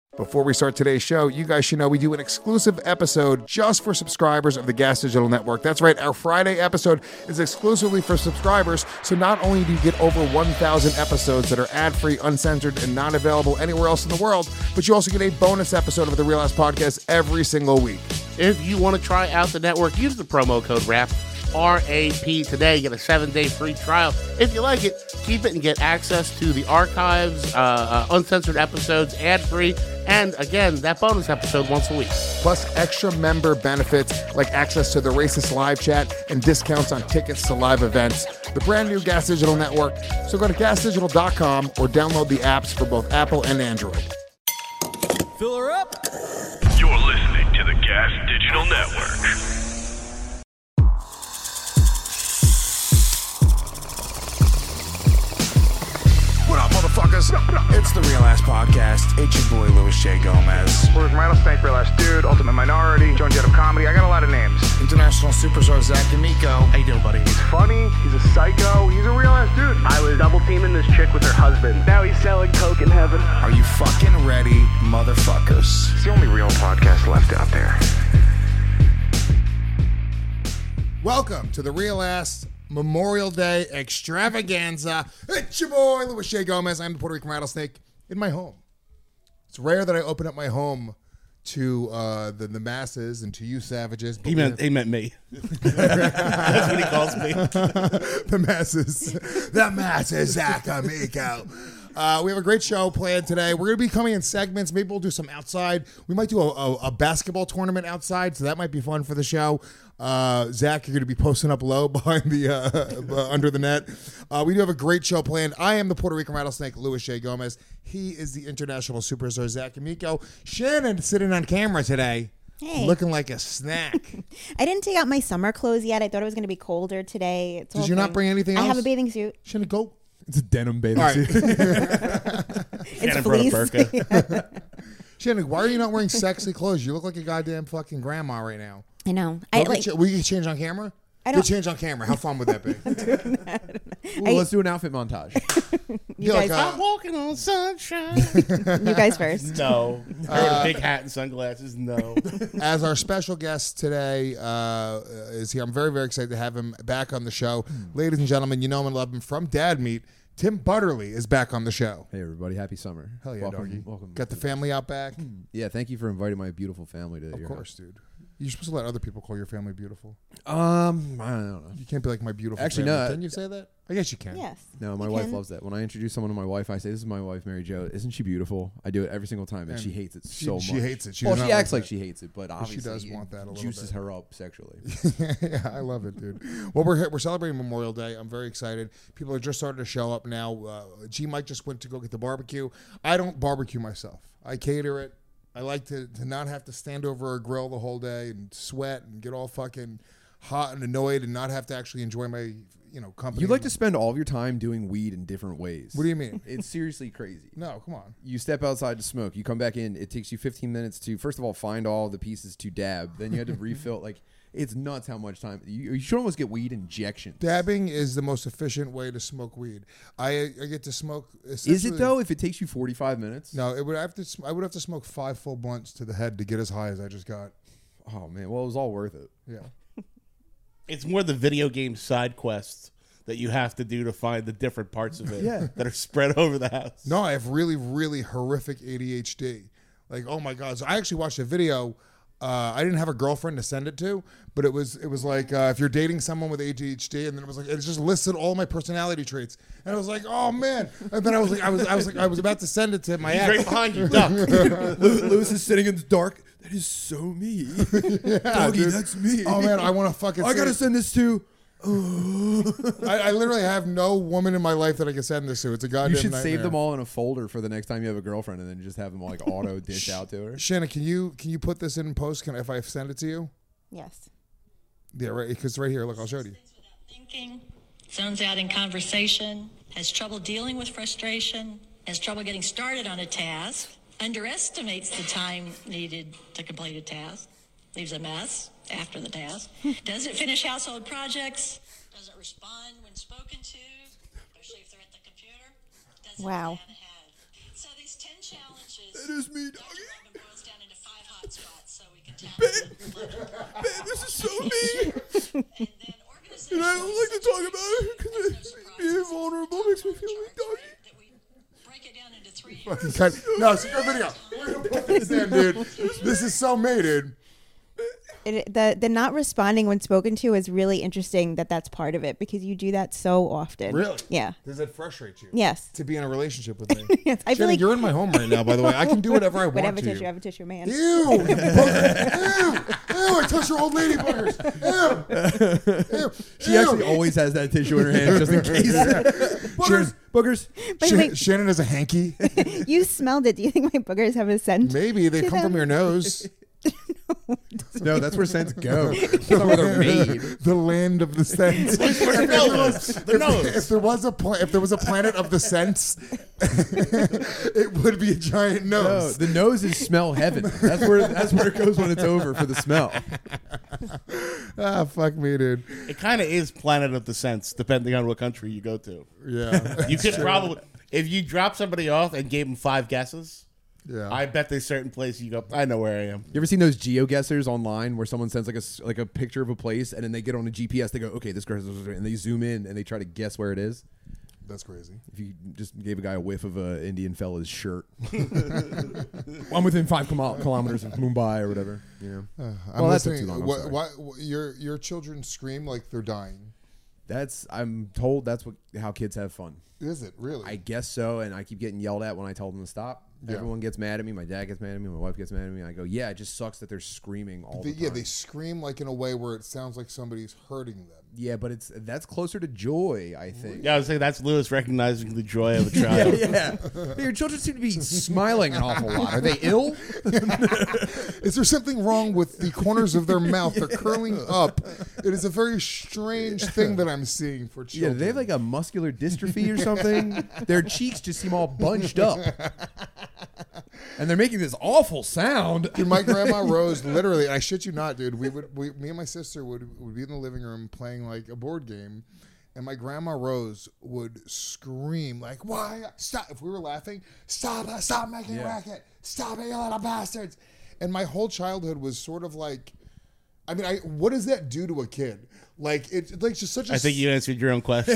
Before we start today's show, you guys should know we do an exclusive episode just for subscribers of the Gas Digital Network. That's right, our Friday episode is exclusively for subscribers, so not only do you get over 1,000 episodes that are ad-free, uncensored, and not available anywhere else in the world, but you also get a bonus episode of the Real Ass Podcast every single week. If you want to try out the network, use the promo code RAP, R-A-P, today. Get a 7-day free trial. If you like it, keep it and get access to the archives, uncensored episodes, ad-free, and again, that bonus episode once a week. Plus extra member benefits like access to the Racist Live Chat and discounts on tickets to live events. The brand new Gas Digital Network. So go to gasdigital.com or download the apps for both Apple and Android. Fill her up. You're listening to the Gas Digital Network. What up, motherfuckers? It's the Real Ass Podcast. It's your boy, Louis J. Gomez. Puerto Rican Rattlesnake, Real Ass Dude, Ultimate Minority, Joan Jett of Comedy. I got a lot of names. International superstar Zach D'Amico. How you doing, buddy? He's funny. He's a psycho. He's a real ass dude. I was double teaming this chick with her husband. Now he's selling coke in heaven. Are you fucking ready, motherfuckers? It's the only real podcast left out there. Welcome to the Real Ass Memorial Day Extravaganza. It's your boy, Louis J. Gomez. I'm the Puerto Rican Rattlesnake in my home. It's rare that I open up my home to the masses and to you savages. He meant me. That's what he calls me. The masses. The masses, Zach D'Amico. We have a great show planned today. We're going to be coming in segments. Maybe we'll do some outside. We might do a basketball tournament outside, so that might be fun for the show. Zach, you're going to be posting up low behind the under the net. We do have a great show planned. I am the Puerto Rican Rattlesnake, Louis J. Gomez. He is the international superstar, Zach D'Amico. Shannon sitting on camera today. Hey. Looking like a snack. I didn't take out my summer clothes yet. I thought it was going to be colder today. Did you not bring anything else? I have a bathing suit. Shannon, go. It's a denim bathing All right. suit. It's Shannon brought a fleece. burqa. Shannon, why are you not wearing sexy clothes? You look like a goddamn fucking grandma right now. I know. We can change on camera? I don't- Get change on camera. How fun would that be? Ooh, let's do an outfit montage. You Yeah, guys, like, I'm walking on sunshine. you guys first. No. I wear a big hat and sunglasses. No. As our special guest today is here, I'm very, very excited to have him back on the show. Ladies and gentlemen, you know him and love him from Dad Meat. Tim Butterly is back on the show. Hey, everybody. Happy summer. Hell yeah, welcome, doggy. welcome. Got the family out back? Yeah, thank you for inviting my beautiful family to Of your course, dude. You're supposed to let other people call your family beautiful. house. I don't know. You can't be like my beautiful Actually, family. no. Can you say that? I guess you can. Yes. No, my You wife can. loves that. When I introduce someone to my wife, I say, "This is my wife, Mary Jo. Isn't she beautiful?" I do it every single time, and she hates it so much. She hates it. She Well, does she not acts like like she hates it, but she obviously does it want that a little juices bit. her up sexually. Yeah, I love it, dude. Well, we're celebrating Memorial Day. I'm very excited. People are just starting to show up now. G Mike just went to go get the barbecue. I don't barbecue myself. I cater it. I like to not have to stand over a grill the whole day and sweat and get all fucking hot and annoyed and not have to actually enjoy my company. You like to spend all of your time doing weed in different ways. What do you mean? It's seriously crazy. No, come on. You step outside to smoke. You come back in. It takes you 15 minutes to, first of all, find all the pieces to dab. Then you had to refill. Like, it's nuts how much time. You should almost get weed injections. Dabbing is the most efficient way to smoke weed. I get to smoke. Is it, though, if it takes you 45 minutes? No, I would have to smoke 5 full blunts to the head to get as high as I just got. Oh, man. Well, it was all worth it. Yeah. It's more the video game side quests that you have to do to find the different parts of it that are spread over the house. No, I have really, really horrific ADHD. Like, oh my God. So I actually watched a video. I didn't have a girlfriend to send it to, but it was like if you're dating someone with ADHD, and then it was like it just listed all my personality traits, and I was like, oh man, and then I was about to send it to my He's ex. right behind you, duck. Lewis is sitting in the dark. That is so me. Doggy, dude. that's me. Oh man, I want to fucking. I got to send this to. I literally have no woman in my life that I can send this to. It's a goddamn You should nightmare. save them all in a folder for the next time you have a girlfriend, and then just have them like auto dish out to her. Shannon, can you put this in post? If I send it to you? Yes. Yeah, right. Because right here, look, I'll show you. Thinking, zones out in conversation, has trouble dealing with frustration, has trouble getting started on a task, underestimates the time needed to complete a task, leaves a mess after the task, doesn't finish household projects, doesn't respond when spoken to, especially if they're at the computer, doesn't Wow. plan ahead. So these 10 challenges That is me, doggy. And I don't like to talk about it because being vulnerable makes me feel like doggy. Break it down into 3 Fucking cut. No, it's a good video. We're gonna put this in, dude. This is so mated. The not responding when spoken to is really interesting. That's part of it because you do that so often. Really? Yeah. Does it frustrate you? Yes. To be in a relationship with me. Yes. I feel Shannon, like you're in my home right now, by the way. I can do whatever I want have a to tissue. you. I have a tissue, man. Ew! You booger. Ew! I touched your old lady boogers. Ew! Ew! She actually always has that tissue in her hand just in case. Boogers. Boogers. But wait, Shannon is a hanky. you smelled it. Do you think my boogers have a scent? Maybe they come from your nose. No, that's where scents go. That's not where they're made. The land of the scents. If there was a planet of the scents, it would be a giant No, nose. the nose is smell heaven. That's where it goes when it's over for the smell. Ah, fuck me, dude. It kind of is Planet of the Sense, depending on what country you go to. Yeah. You could probably, if you drop somebody off and gave them 5 guesses, Yeah. I bet there's certain places you go, I know where I am. You ever seen those geoguessers online where someone sends like a picture of a place and then they get on a GPS, they go, okay, this girl, and they zoom in and they try to guess where it is? That's crazy. If you just gave a guy a whiff of a Indian fella's shirt. I'm within 5 kilometers of Mumbai or whatever. You know. Well, that took too long. I'm sorry. Why your children scream like they're dying? I'm told that's how kids have fun. Is it really? I guess so, and I keep getting yelled at when I tell them to stop. Yeah. Everyone gets mad at me. My dad gets mad at me. My wife gets mad at me. I go, yeah, it just sucks that they're screaming all the time. Yeah, they scream like in a way where it sounds like somebody's hurting them. Yeah, but that's closer to joy, I think. Yeah, I was saying that's Lewis recognizing the joy of a child. Yeah. Hey, your children seem to be smiling an awful lot. Are they ill? Is there something wrong with the corners of their mouth? They're curling up. It is a very strange thing that I'm seeing for Yeah, children. do they have like a muscular dystrophy or something? Their cheeks just seem all bunched up. And they're making this awful sound. Dude, my grandma Rose, literally, I shit you not, dude. Me and my sister would be in the living room playing like a board game, and my grandma Rose would scream like, "Why stop?" If we were laughing, stop making a racket, stop it, you little bastards. And my whole childhood was sort of like, I mean, what does that do to a kid? Like it's like just such a. I think you answered your own question.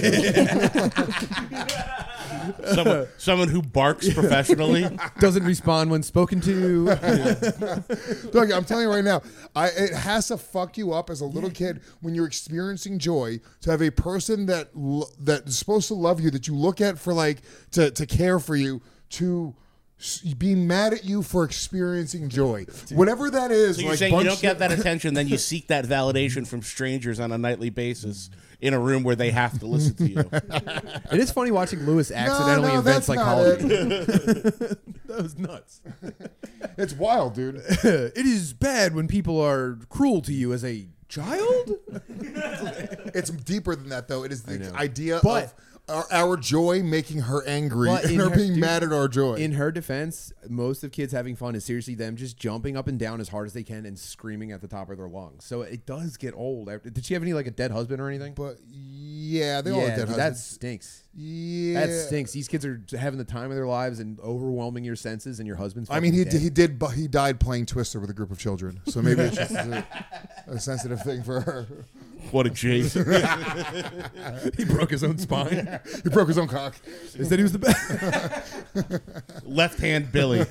Someone who barks professionally. Doesn't respond when spoken to. Doug, I'm telling you right now, it has to fuck you up as a little kid when you're experiencing joy to have a person that's supposed to love you, that you look at for like to care for you, to be mad at you for experiencing joy, whatever that is. So you're like saying you don't get that attention, then you seek that validation from strangers on a nightly basis in a room where they have to listen to you. It is funny watching Lewis accidentally invent psychology. That was nuts. It's wild, dude. It is bad when people are cruel to you as a child. It's deeper than that, though. It is the idea But- of our joy making her angry But and in her her- being dude, mad at our joy. In her defense, most of kids having fun is seriously them just jumping up and down as hard as they can and screaming at the top of their lungs. So it does get old. Did she have any like a dead husband or anything? But yeah, they all have dead that husbands. stinks. Yeah, That stinks. These kids are having the time of their lives and overwhelming your senses, and your husband's. I mean, fucking dead. he died playing Twister with a group of children, so maybe it's just a sensitive thing for her. What a G. He broke his own spine. He broke his own cock. They said he was the best. Left hand Billy.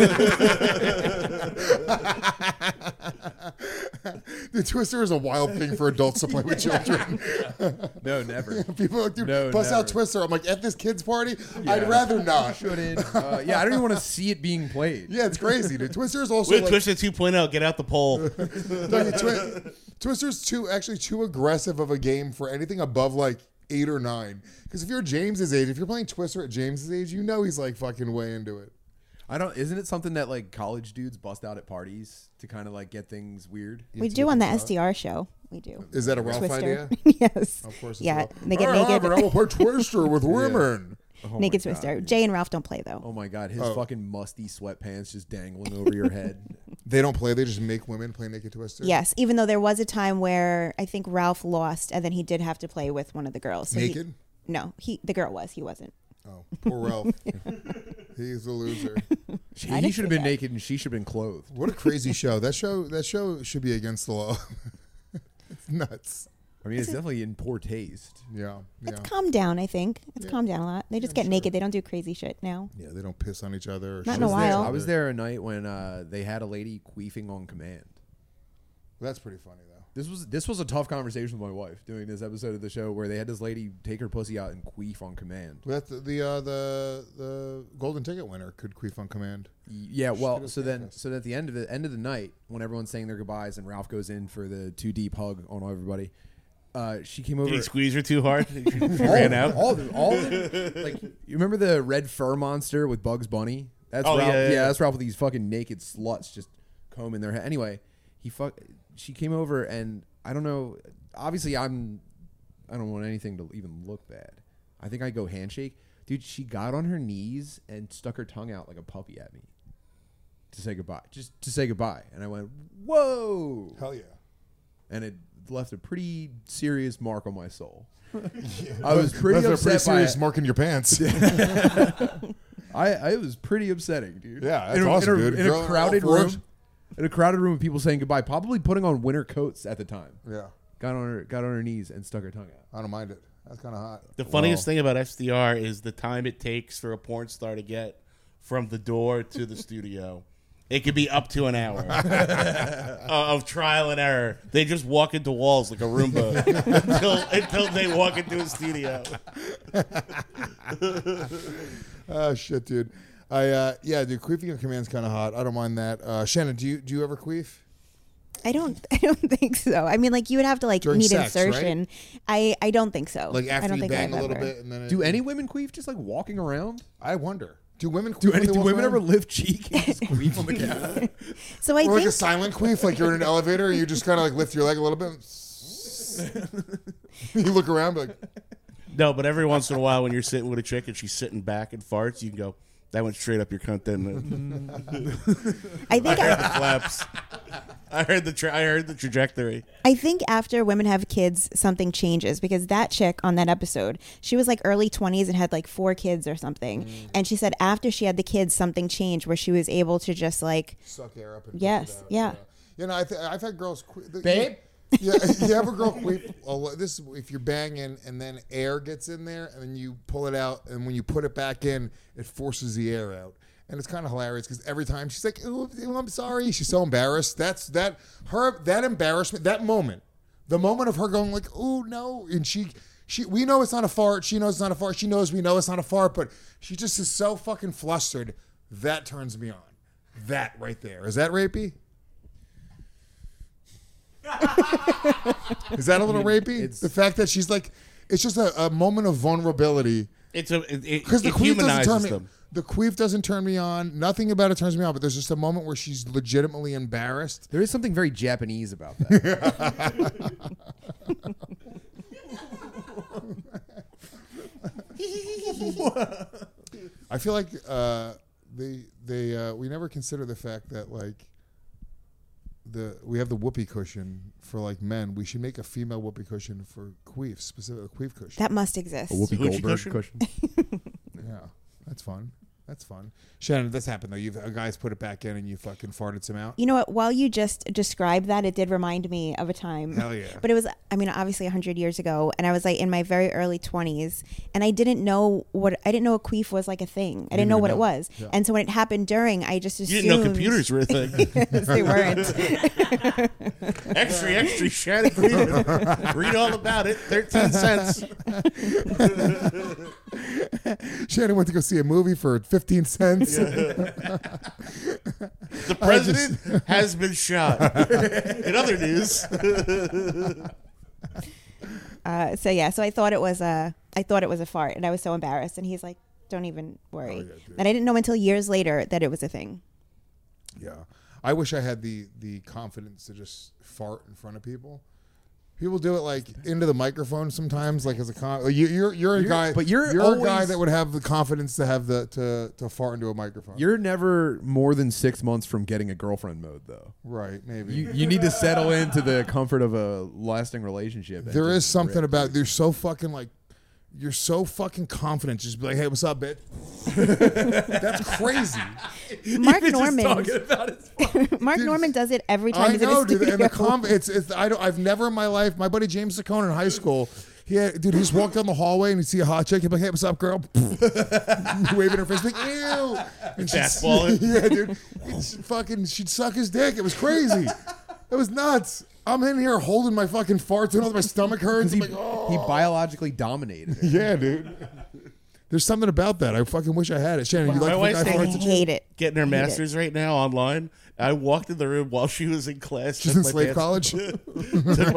The Twister is a wild thing for adults to play with children. No, never. People are like, dude, No, bust out never. Twister. I'm like, at this kid's party, I'd rather not. Shouldn't. Yeah, I don't even want to see it being played. Yeah, it's crazy, dude. Twister is also With like, Twisted 2.0, get out the pole. Twister's too aggressive of a game for anything above like 8 or 9. Because if you're James's age, if you're playing Twister at James's age, you know he's like fucking way into it. Isn't it something that like college dudes bust out at parties to kind of like get things weird? We do on the SDR show. We do. Is that a Ralph Twister. idea? Yes. Of course. It's Yeah, Ralph. they get All right, naked. but I will play Twister with women. Oh Naked my God, Twister. dude. Jay and Ralph don't play though. Oh my God, his fucking musty sweatpants just dangling over your head. They don't play. They just make women play Naked Twister. Yes, even though there was a time where I think Ralph lost, and then he did have to play with one of the girls. So Naked? the girl was. He wasn't. Oh, poor Ralph. He's a loser. He didn't should have say been that. naked and she should have been clothed. What a crazy show. That show should be against the law. It's nuts. I mean, it's definitely in poor taste. Yeah. It's calmed down, I think. It's calmed down a lot. They just get naked. They don't do crazy shit now. Yeah, they don't piss on each other. Or Not in a while. I was there a night when they had a lady queefing on command. That's pretty funny though. This was a tough conversation with my wife doing this episode of the show where they had this lady take her pussy out and queef on command. That's the golden ticket winner could queef on command. Yeah, well, so at the end of the night when everyone's saying their goodbyes and Ralph goes in for the 2 deep hug on everybody, she came over. Did he squeeze her too hard? She ran out. All of it. Like, you remember the red fur monster with Bugs Bunny? That's Oh, Ralph. yeah. That's Ralph with these fucking naked sluts just combing their head. Anyway, she came over and I don't know. Obviously, I don't want anything to even look bad. I think I go handshake. Dude, she got on her knees and stuck her tongue out like a puppy at me to say goodbye. Just to say goodbye. And I went, whoa. Hell yeah. And it left a pretty serious mark on my soul. I was pretty That's a upset pretty by serious it. mark in your pants. I was pretty upsetting, dude. Yeah, that's awesome, dude. In Girl, a crowded all room. fours. In a crowded room with people saying goodbye, probably putting on winter coats at the time. Yeah. Got on her knees and stuck her tongue out. I don't mind it. That's kind of hot. The funniest thing about SDR is the time it takes for a porn star to get from the door to the studio. It could be up to an hour of trial and error. They just walk into walls like a Roomba until they walk into a studio. Oh shit, dude. Dude, queefing on command's kind of hot. I don't mind that. Shannon, do you ever queef? I don't think so. I mean, like you would have to like During need sex, insertion. I don't think so. Like I after don't you think bang I've a little ever. bit, and then Do any women queef just like walking around? I wonder. Do women queef? Do when they walk women around? ever lift cheek and just queef on the couch? So I Or like think a silent queef, like you're in an elevator and you just kind of like lift your leg a little bit. You look around, be like, No, but every once in a while when you're sitting with a chick and she's sitting back and farts, you can go, that went straight up your cunt, didn't it? I think I heard the flaps. I heard the trajectory. I think after women have kids, something changes because that chick on that episode, she was like early 20s and had like 4 kids or something. And she said after she had the kids, something changed where she was able to just like, suck air up. And yes, push it out. yeah. You know, I've had girls queef. Babe? Yeah, you have a girl queef. This is if you're banging and then air gets in there and then you pull it out and when you put it back in, it forces the air out. And it's kind of hilarious because every time she's like, "Ooh, I'm sorry," she's so embarrassed. That embarrassment, that moment, the moment of her going like, "Ooh, no," and she, we know it's not a fart. She knows it's not a fart. She knows we know it's not a fart, but she just is so fucking flustered. That turns me on. That right there. Is that rapey? Is that a little rapey? The fact that she's like, it's just a moment of vulnerability. It Because humanizes them. The queef doesn't turn me on. Nothing about it turns me on. But there's just a moment where she's legitimately embarrassed. There is something very Japanese about that. I feel like we never consider the fact that like we have the whoopee cushion for like men. We should make a female whoopee cushion for queefs, specifically a queef cushion. That must exist. A Whoopi Hoochie Goldberg cushion? Yeah, that's fun. That's fun. Shannon, this happened though. A guy's put it back in and you fucking farted some out. You know what? While you just described that, it did remind me of a time. Hell yeah. But it was, I mean, obviously 100 years ago, and I was like in my very early 20s, and I didn't know a queef was like a thing. I didn't know what it was. Yeah. And so when it happened during, I just assumed. You didn't know computers were a thing. Yes, they weren't. Extra, Shannon Freeman. Read all about it. 13 cents. Shannon went to go see a movie for 15 cents. The president has been shot. In other news. So I thought it was a fart, and I was so embarrassed. And he's like, "Don't even worry." And I didn't know until years later that it was a thing. Yeah, I wish I had the confidence to just fart in front of people. People do it like into the microphone sometimes, like as a you're a guy, but you're a always, guy that would have the confidence to have to fart into a microphone. You're never more than 6 months from getting a girlfriend mode, though. Right? Maybe You need to settle into the comfort of a lasting relationship. There is something about they're so fucking like you're so fucking confident. Just be like, hey, what's up, bitch? That's crazy. Mark Just Norman. talking about it. Mark Norman does it every time I he's in know, a dude. studio. And I've never in my life. My buddy James Saccone in high school. He just walked down the hallway and he'd see a hot chick. He'd be like, hey, what's up, girl? Waving her face, like, ew. And Fastballing. Yeah, dude. She'd suck his dick. It was crazy. It was nuts. I'm in here holding my fucking farts and all my stomach hurts. I'm like, oh. He biologically dominated her. Yeah, dude. There's something about that. I fucking wish I had it. Shannon, you My like wife's to I farts? hate it. Getting her Hate it. master's right now online. I walked in the room while she was in class. She's took in my slave pants- college? took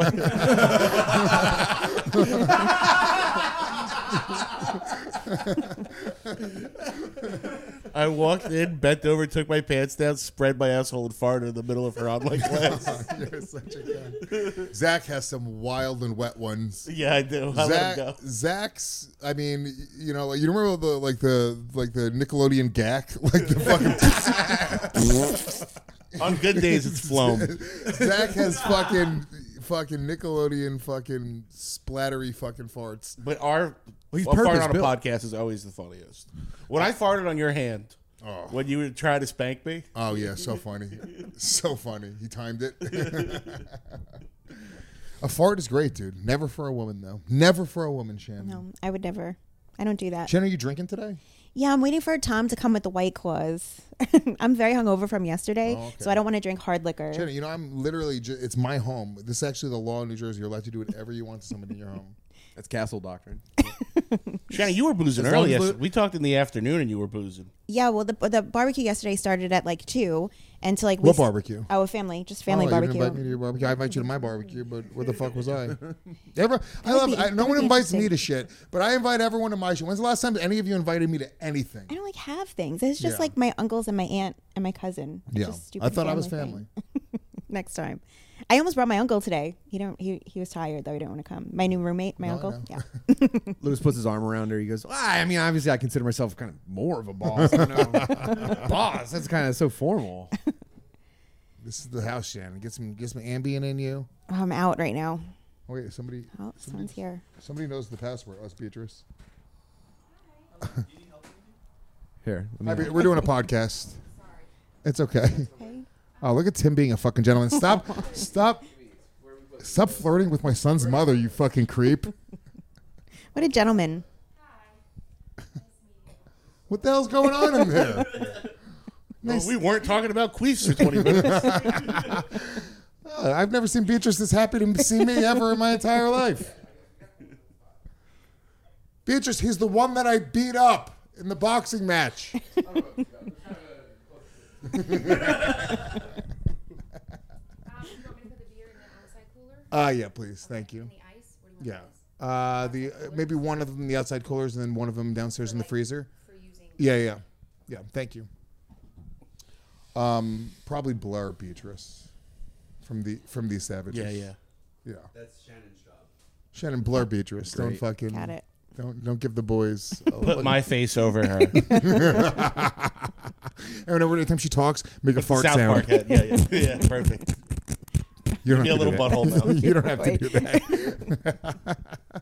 I walked in, bent over, took my pants down, spread my asshole, and farted in the middle of her online class. You're such a guy. Zach has some wild and wet ones. Yeah, I do. I let him go. Zach's, I mean, you know, you remember the Nickelodeon gack, like the fucking. On good days, it's flown. Zach has fucking Nickelodeon fucking splattery fucking farts. But our he's farting on a purpose-built. podcast is always the funniest. When I farted on your hand, when you would try to spank me, Oh yeah, so funny, so funny. He timed it. A fart is great, dude. Never for a woman though. Never for a woman, Shannon. No, I would never. I don't do that. Shannon, are you drinking today? Yeah, I'm waiting for Tom to come with the White Claws. I'm very hungover from yesterday, so I don't want to drink hard liquor. Shannon, you know, I'm literally, it's my home. This is actually the law in New Jersey. You're allowed to do whatever you want to somebody in your home. That's castle doctrine. Shannon, you were boozing As long early as yesterday. We talked in the afternoon and you were boozing. Yeah, well, the barbecue yesterday started at like 2, and to like What barbecue? Oh, a family, just family You barbecue. didn't invite me to your barbecue. I invite you to my barbecue, but where the fuck was I? No one invites me to shit, but I invite everyone to my shit. When's the last time any of you invited me to anything? I don't like have things. It's just Yeah. like my uncles and my aunt and my cousin. It's Yeah, just stupid I thought I was thing. family. Next time. I almost brought my uncle today. He was tired though. He didn't want to come. My new roommate, my uncle. no. Yeah. Lewis puts his arm around her. He goes, I mean, obviously, I consider myself kind of more of a boss. You know? Boss. That's kind of so formal. This is the house, Shannon. Get some Ambien in you. Oh, I'm out right now. Oh, wait, somebody Someone's here. somebody knows the password. Us, Beatrice. Here. Hi, we're doing a podcast. It's okay. Oh, look at Tim being a fucking gentleman. Stop flirting with my son's mother, you fucking creep. What a gentleman. What the hell's going on in there? Well, we weren't talking about queefs for 20 minutes. I've never seen Beatrice this happy to see me ever in my entire life. Beatrice, he's the one that I beat up in the boxing match. Yeah, please. Thank you. Yeah. Maybe one of them in the outside coolers and then one of them downstairs in the freezer. Yeah. Thank you. Probably Blur, Beatrice from these Savages. Yeah. That's Shannon's job. Shannon, Blur Beatrice. Don't Great. fucking Got it. Don't give the boys. Put my face over her. And every time she talks, make a fart South sound. Park head. Yeah, perfect. You don't Be a have to little do butthole that. mouth. You don't have to do that.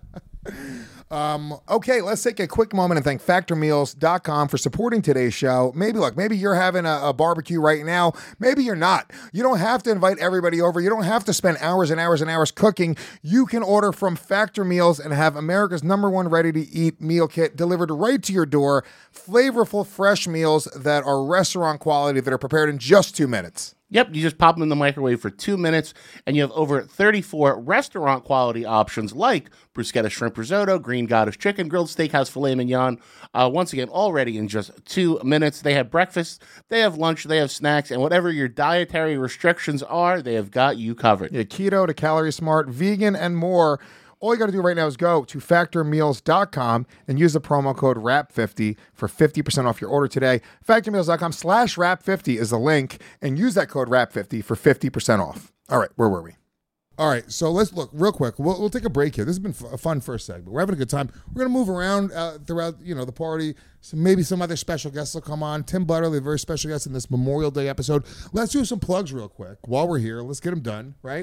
Okay, let's take a quick moment and thank FactorMeals.com for supporting today's show. Maybe you're having a barbecue right now. Maybe you're not. You don't have to invite everybody over. You don't have to spend hours and hours and hours cooking. You can order from Factor Meals and have America's #1 ready-to-eat meal kit delivered right to your door. Flavorful, fresh meals that are restaurant quality that are prepared in just 2 minutes. Yep, you just pop them in the microwave for 2 minutes, and you have over 34 restaurant-quality options like bruschetta shrimp risotto, green goddess chicken, grilled steakhouse filet mignon. Once again, all ready in just 2 minutes. They have breakfast, they have lunch, they have snacks, and whatever your dietary restrictions are, they have got you covered. Yeah, keto to calorie smart, vegan, and more. All you got to do right now is go to factormeals.com and use the promo code RAP50 for 50% off your order today. Factormeals.com/RAP50 is the link, and use that code RAP50 for 50% off. All right, where were we? All right, so let's look real quick. We'll take a break here. This has been a fun first segment. We're having a good time. We're going to move around throughout the party. So maybe some other special guests will come on. Tim Butterly, a very special guest in this Memorial Day episode. Let's do some plugs real quick while we're here. Let's get them done, right?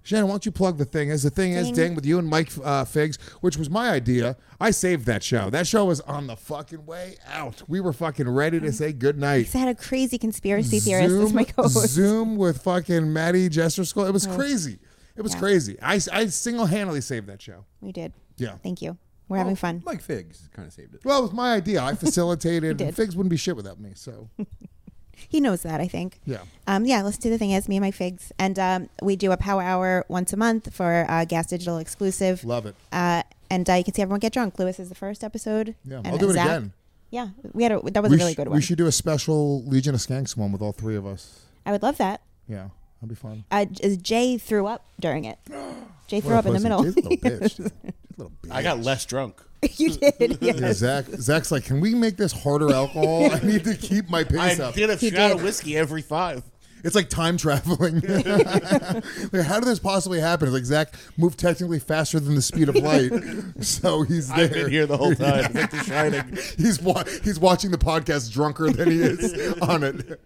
Shannon, why don't you plug the thing? As the thing is, Ding, with you and Mike Figs, which was my idea. I saved that show. That show was on the fucking way out. We were fucking ready to say goodnight. I had a crazy conspiracy theorist as my co-host. Zoom with fucking Maddie Jesterskoll. It was crazy. It was crazy. I single-handedly saved that show. We did. Yeah. Thank you. We're having fun. Mike Figs kind of saved it. Well, it was my idea. I facilitated. did. Figs wouldn't be shit without me, so. He knows that, I think. Yeah. Listen to the thing as me and my Figs. And we do a power hour once a month for Gas Digital exclusive. Love it. And you can see everyone get drunk. Lewis is the first episode. Yeah, and I'll do it Zach. again. Yeah, that was a really good one. We should do a special Legion of Skanks one with all three of us. I would love that. Yeah, that'd be fun. Jay threw up during it. Jay threw What a up in the pussy. middle. Jay's a little bitch, dude. Little bitch. I got less drunk. You did. Yeah, Yes. Zach's like, can we make this harder alcohol? I need to keep my pace I up. did a He shot did. of whiskey every 5. It's like time traveling. Like, how did this possibly happen? It's like Zach moved technically faster than the speed of light, so he's there. I've been here the whole time. It's like The Shining. He's watching the podcast drunker than he is on it.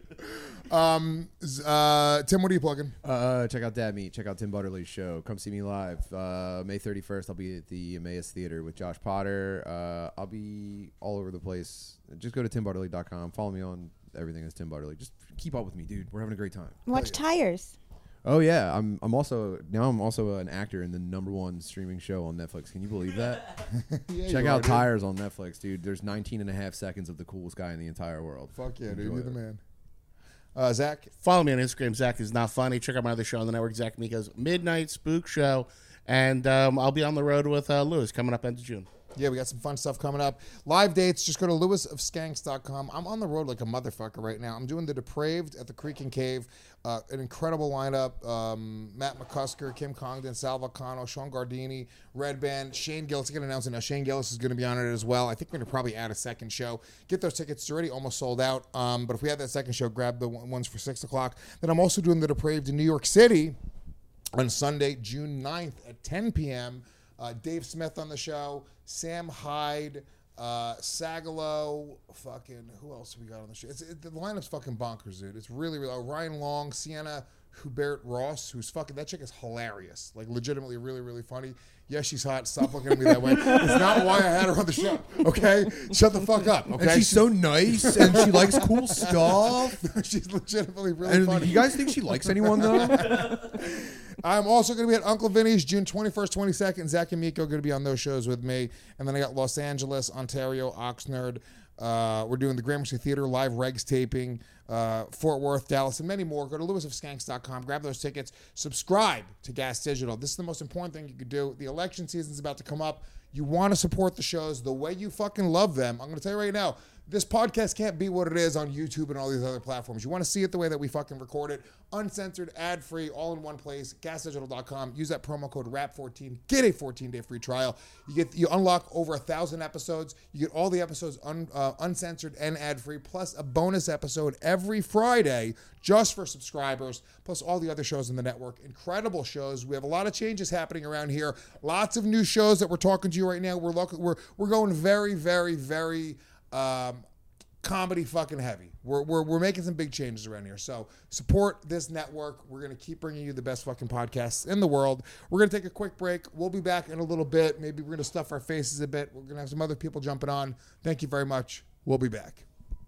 Tim, what are you plugging? Check out Dad Meat. Check out Tim Butterly's show. Come see me live. May 31st, I'll be at the Emmaus Theater with Josh Potter. I'll be all over the place. Just go to timbutterly.com. Follow me on everything as Tim Butterly. Just keep up with me, dude. We're having a great time. Watch Tires. Oh yeah, I'm also an actor in the #1 streaming show on Netflix. Can you believe that? Check out Tires on Netflix, dude. There's 19.5 seconds of the coolest guy in the entire world. Fuck yeah, dude. Enjoy You're the it. man. Zach? Follow me on Instagram. Zach is not funny. Check out my other show on the network, Zach Miko's Midnight Spook Show. And I'll be on the road with Lewis coming up end of June. Yeah, we got some fun stuff coming up. Live dates, just go to lewisofskanks.com. I'm on the road like a motherfucker right now. I'm doing The Depraved at the Creek and Cave. An incredible lineup. Matt McCusker, Kim Congdon, Sal Vulcano, Sean Gardini, Red Band, Shane Gillis. I can announce it now. Shane Gillis is going to be on it as well. I think we're going to probably add a second show. Get those tickets. It's already almost sold out. But if we have that second show, grab the ones for 6 o'clock. Then I'm also doing The Depraved in New York City on Sunday, June 9th at 10 p.m. Dave Smith on the show, Sam Hyde, Sagalo, fucking, who else we got on the show? The lineup's fucking bonkers, dude. It's really, really, Ryan Long, Sienna Hubert Ross, who's fucking, that chick is hilarious. Like, legitimately really, really funny. Yes, she's hot. Stop looking at me that way. It's not why I had her on the show, okay? Shut the fuck up, okay? And she's so nice, and she likes cool stuff. She's legitimately really And funny. you guys think she likes anyone, though? I'm also going to be at Uncle Vinny's June 21st, 22nd. Zach and Miko are going to be on those shows with me. And then I got Los Angeles, Ontario, Oxnard. We're doing the Gramercy Theater live regs taping, Fort Worth, Dallas, and many more. Go to lewisofskanks.com. Grab those tickets. Subscribe to Gas Digital. This is the most important thing you could do. The election season's about to come up. You want to support the shows the way you fucking love them. I'm going to tell you right now, this podcast can't be what it is on YouTube and all these other platforms. You want to see it the way that we fucking record it. Uncensored, ad-free, all in one place. GasDigital.com. Use that promo code RAP14. Get a 14-day free trial. You unlock over 1,000 episodes. You get all the episodes uncensored and ad-free, plus a bonus episode every Friday just for subscribers, plus all the other shows in the network. Incredible shows. We have a lot of changes happening around here. Lots of new shows that we're talking to you right now. We're going very, very, very comedy fucking heavy. We're making some big changes around here. So support this network. We're going to keep bringing you the best fucking podcasts in the world. We're going to take a quick break. We'll be back in a little bit. Maybe we're going to stuff our faces a bit. We're going to have some other people jumping on. Thank you very much. We'll be back.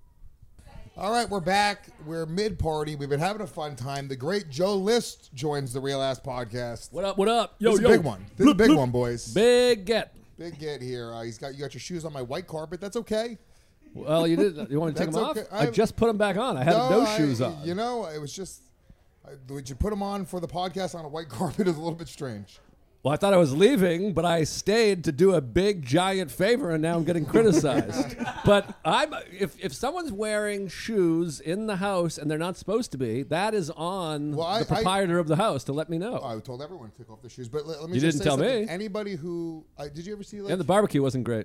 All right, we're back. We're mid-party. We've been having a fun time. The great Joe List joins the Real Ass Podcast. What up? What up? Yo, This is yo. a big one. This is a big one, boys. Big get. Big get here. You got your shoes on my white carpet. That's okay. Well, you did. You want to take them That's off? okay. I just put them back on. I had no shoes on. You know, it was just. Would you put them on for the podcast on a white carpet is a little bit strange. Well, I thought I was leaving, but I stayed to do a big giant favor, and now I'm getting criticized. But if someone's wearing shoes in the house and they're not supposed to be, that is on the proprietor of the house to let me know. I told everyone to take off their shoes, but let me. You just didn't say tell something. me. Anybody who did you ever see? Like, And the barbecue wasn't great.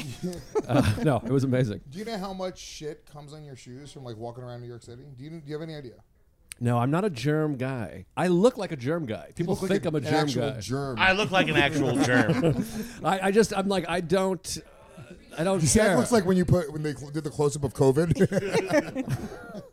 No, it was amazing. Do you know how much shit comes on your shoes from like walking around New York City? Do you have any idea? No, I'm not a germ guy. I look like a germ guy. People look think like I'm a an germ actual guy. germ. I look like an actual germ. I'm like, I don't You see, that care. looks like when they did the close up of COVID.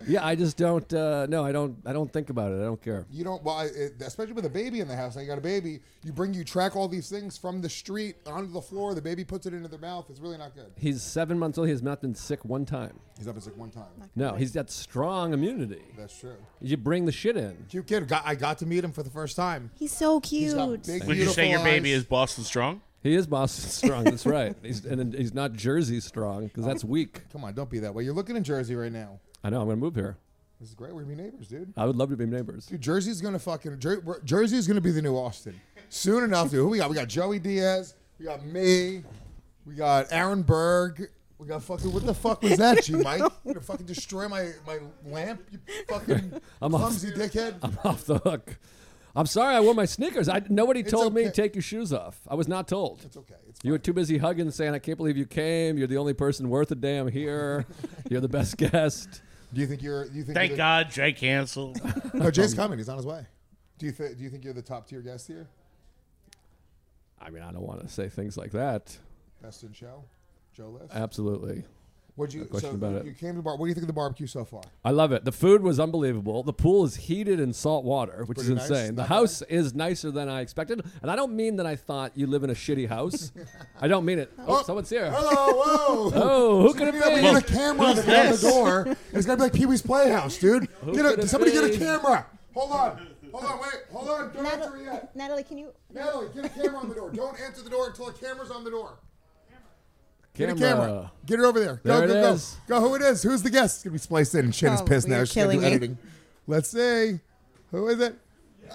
Yeah, I just don't. No, I don't. I don't think about it. I don't care. You don't. Well, especially with a baby in the house. Now you got a baby. You track all these things from the street onto the floor. The baby puts it into their mouth. It's really not good. He's 7 months old. He has not been sick one time. He's up sick one time. No, he's got strong immunity. That's true. You bring the shit in. Cute kid. I got to meet him for the first time. He's so cute. He's got big, Would you say your baby is Boston Strong? He is Boston Strong. That's right. He's not Jersey Strong because that's weak. Come on, don't be that way. You're looking in Jersey right now. I know. I'm gonna move here. This is great. We're gonna be neighbors, dude. I would love to be neighbors. Dude, Jersey's gonna Jersey's gonna be the new Austin soon enough, dude. Who we got? We got Joey Diaz. We got me. We got Aaron Berg. We got fucking. What the fuck was that, G Mike? You gonna fucking destroy my lamp? You fucking clumsy dickhead. I'm off the hook. I'm sorry I wore my sneakers. Nobody told me okay. take your shoes off. I was not told. It's okay. It's You were too busy hugging and saying, I can't believe you came. You're the only person worth a damn here. You're the best guest. Do you think you're? Thank God Jay canceled. No, Jay's coming. He's on his way. Do you think you're the top tier guest here? I mean, I don't want to say things like that. Best in show, Joe List. Absolutely. What'd you? No question So about it. you came to the bar. What do you think of the barbecue so far? I love it. The food was unbelievable. The pool is heated in salt water, which is Pretty nice. insane. The Not house is nicer than I expected. And I don't mean that I thought you live in a shitty house. I don't mean it. Oh, someone's here. Hello, whoa. Oh, who could it We be? get a camera on the door. And it's got to be like Pee-wee's Playhouse, dude. Somebody get a camera. Hold on, wait. Hold on. Don't answer it yet. Natalie, can you? Natalie, get a camera on the door. Don't answer the door until a camera's on the door. Camera. Get a camera. Get it over there. There it Go. is. Go. Who it is? Who's the guest? It's going to be spliced in. Shannon's Oh, pissed now. you're She's going to killing do me. editing. Let's see. Who is it?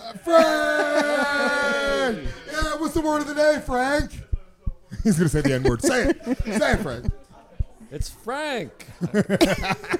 Frank! Yeah, what's the word of the day, Frank? He's going to say the N-word. Say it. Say it, Frank. It's Frank. But